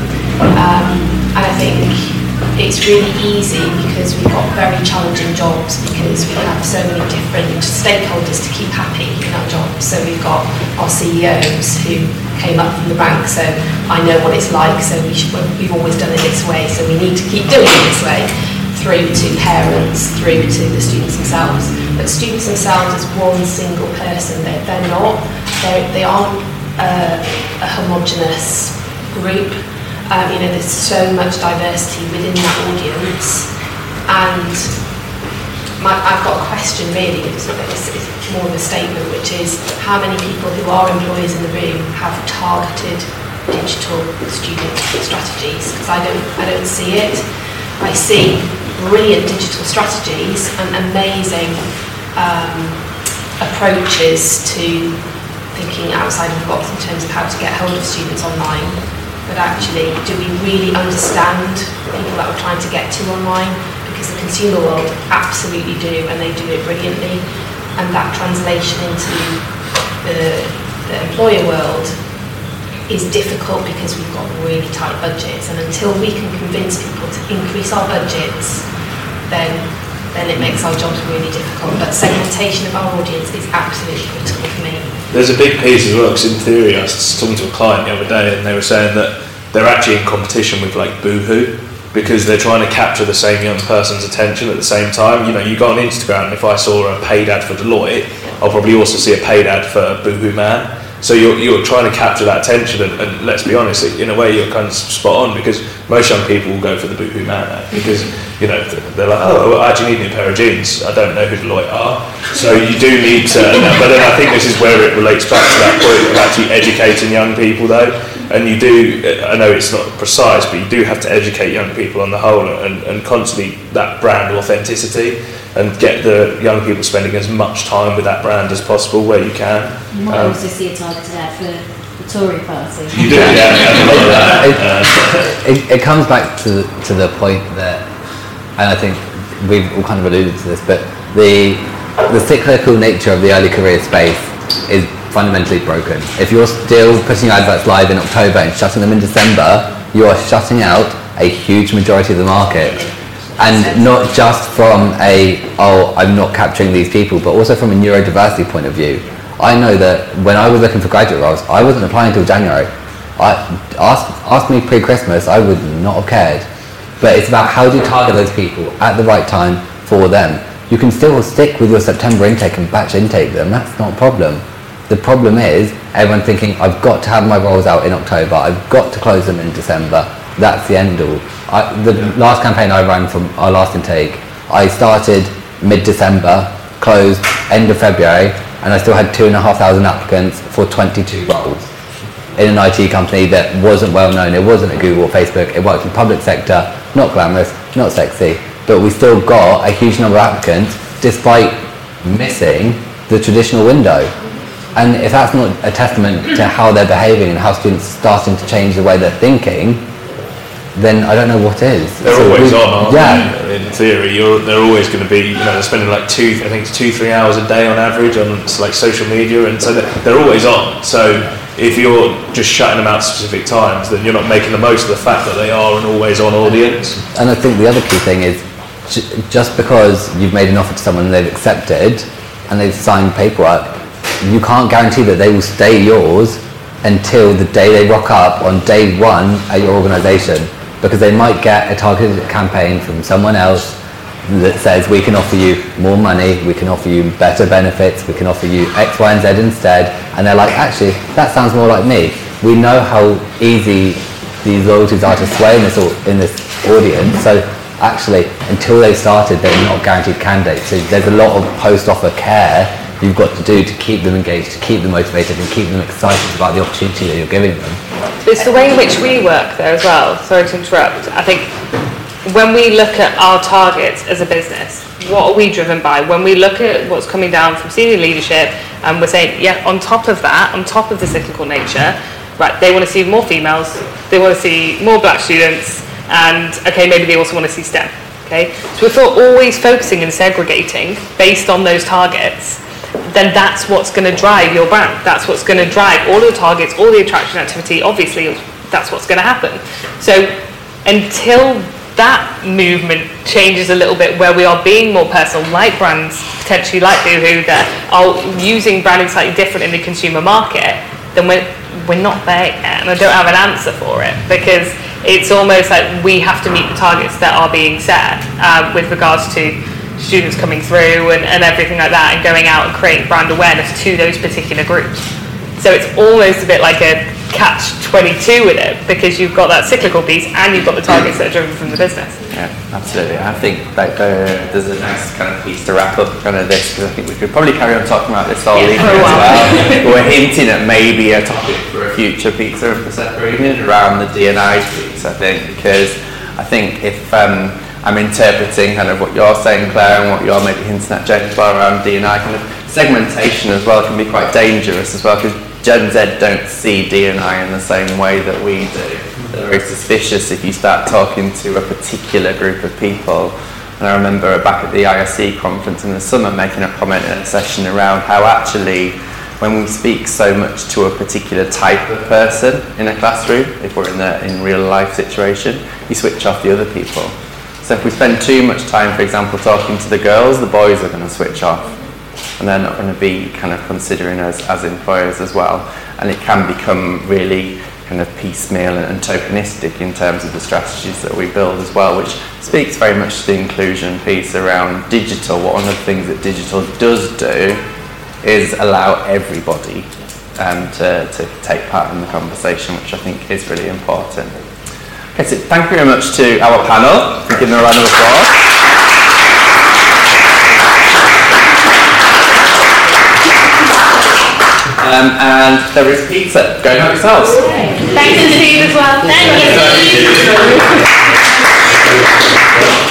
Speaker 7: Um, and I think it's really easy because we've got very challenging jobs, because we have so many different stakeholders to keep happy in our jobs. So we've got our C E Os who came up from the ranks, so I know what it's like, so we should, we've always done it this way, so we need to keep doing it this way, through to parents, through to the students themselves. But students themselves as one single person, they're, they're not, they're, they aren't uh, a homogenous group. Um, you know, there's so much diversity within that audience, and my, I've got a question really, it's, not, it's, it's more of a statement, which is how many people who are employees in the room have targeted digital student strategies? Because I don't, I don't see it. I see brilliant digital strategies and amazing um, approaches to thinking outside of the box in terms of how to get hold of students online. But actually, do we really understand people that we're trying to get to online? Because the consumer world absolutely do, and they do it brilliantly. And that translation into the, the employer world is difficult because we've got really tight budgets. And until we can convince people to increase our budgets, then then it makes our jobs really difficult. But segmentation of our audience is absolutely critical for me.
Speaker 2: There's a big piece as well, because in theory, I was talking to a client the other day and they were saying that they're actually in competition with like Boohoo, because they're trying to capture the same young person's attention at the same time. You know, you go on Instagram and if I saw a paid ad for Deloitte, I'll probably also see a paid ad for Boohoo Man. So you're, you're trying to capture that attention, and, and let's be honest, in a way you're kind of spot on, because most young people will go for the Boohoo Man ad, because you know they're like, oh, I actually need a new pair of jeans, I don't know who Deloitte are. So you do need to, but then I think this is where it relates back to that point of actually educating young people though, and you do, I know it's not precise, but you do have to educate young people on the whole, and, and constantly that brand authenticity, and get the young people spending as much time with that brand as possible where you can.
Speaker 6: You might
Speaker 2: Um,
Speaker 6: also see a target there for the Tory party.
Speaker 2: You do, yeah, yeah, a lot of that. Uh,
Speaker 4: It, it comes back to to the point that, and I think we've all kind of alluded to this, but the the cyclical nature of the early career space is fundamentally broken. If you're still putting adverts live in October and shutting them in December, you are shutting out a huge majority of the market. And not just from a, oh, I'm not capturing these people, but also from a neurodiversity point of view. I know that when I was looking for graduate roles, I wasn't applying until January. I asked, asked me pre-Christmas, I would not have cared. But it's about how do you target those people at the right time for them. You can still stick with your September intake and batch intake them, that's not a problem. The problem is everyone thinking, I've got to have my roles out in October, I've got to close them in December, that's the end all. I, the last campaign I ran from our last intake, I started mid-December, closed end of February, and I still had two and a half thousand applicants for twenty-two roles in an I T company that wasn't well known. It wasn't at Google or Facebook. It worked in public sector, not glamorous, not sexy, but we still got a huge number of applicants despite missing the traditional window. And if that's not a testament to how they're behaving and how students are starting to change the way they're thinking, then I don't know what is.
Speaker 2: They're
Speaker 4: So
Speaker 2: always
Speaker 4: we,
Speaker 2: on, aren't
Speaker 4: yeah.
Speaker 2: they? In theory, you're, they're always going to be, you know, they're spending like two, I think it's two, three hours a day on average on like social media, and so they're, they're always on. So if you're just shutting them out at specific times, then you're not making the most of the fact that they are an always on audience.
Speaker 4: And I think the other key thing is j- just because you've made an offer to someone and they've accepted and they've signed paperwork, you can't guarantee that they will stay yours until the day they rock up on day one at your organisation, because they might get a targeted campaign from someone else that says we can offer you more money, we can offer you better benefits, we can offer you X, Y and Z instead, and they're like, actually that sounds more like me. We know how easy these loyalties are to sway in this, in this audience, so actually until they've started they're not guaranteed candidates. So there's a lot of post-offer care you've got to do to keep them engaged, to keep them motivated and keep them excited about the opportunity that you're giving them.
Speaker 5: It's the way in which we work there as well. Sorry to interrupt. I think when we look at our targets as a business, what are we driven by? When we look at what's coming down from senior leadership and we're saying, yeah, on top of that, on top of the cyclical nature, right, they want to see more females, they want to see more black students, and okay, maybe they also want to see STEM. Okay, so if we're always focusing and segregating based on those targets, then that's what's going to drive your brand. That's what's going to drive all the targets, all the attraction activity. Obviously, that's what's going to happen. So until that movement changes a little bit, where we are being more personal, like brands potentially like Boohoo that are using branding slightly different in the consumer market, then we're, we're not there yet. And I don't have an answer for it, because it's almost like we have to meet the targets that are being set uh, with regards to students coming through and, and everything like that, and going out and creating brand awareness to those particular groups. So it's almost a bit like a catch twenty-two with it, because you've got that cyclical piece and you've got the targets that are driven from the business.
Speaker 1: Yeah, absolutely. I think that uh, there's a nice kind of piece to wrap up kind of this, because I think we could probably carry on talking about this all
Speaker 5: Yeah,
Speaker 1: evening
Speaker 5: for a
Speaker 1: as
Speaker 5: while.
Speaker 1: well. We're hinting at maybe a topic for a future Pizza and Prosecco evening around the D and I piece, I think, because I think if um, I'm interpreting kind of what you're saying, Claire, and what you're maybe hinting at, James, as well, around D and I, kind of segmentation as well can be quite dangerous as well, because Gen Z don't see D and I in the same way that we do. They're very suspicious if you start talking to a particular group of people. And I remember back at the I S C conference in the summer making a comment in a session around how actually when we speak so much to a particular type of person in a classroom, if we're in a in real life situation, you switch off the other people. So if we spend too much time, for example, talking to the girls, the boys are going to switch off, and they're not going to be kind of considering us as employers as well. And it can become really kind of piecemeal and, and tokenistic in terms of the strategies that we build as well, which speaks very much to the inclusion piece around digital. One of the things that digital does do is allow everybody um, to, to take part in the conversation, which I think is really important. Okay, so thank you very much to our panel. Give them a round of applause. Um, and there is pizza. Go and have yourselves.
Speaker 5: Thanks to Steve as well.
Speaker 3: Thank you, Steve.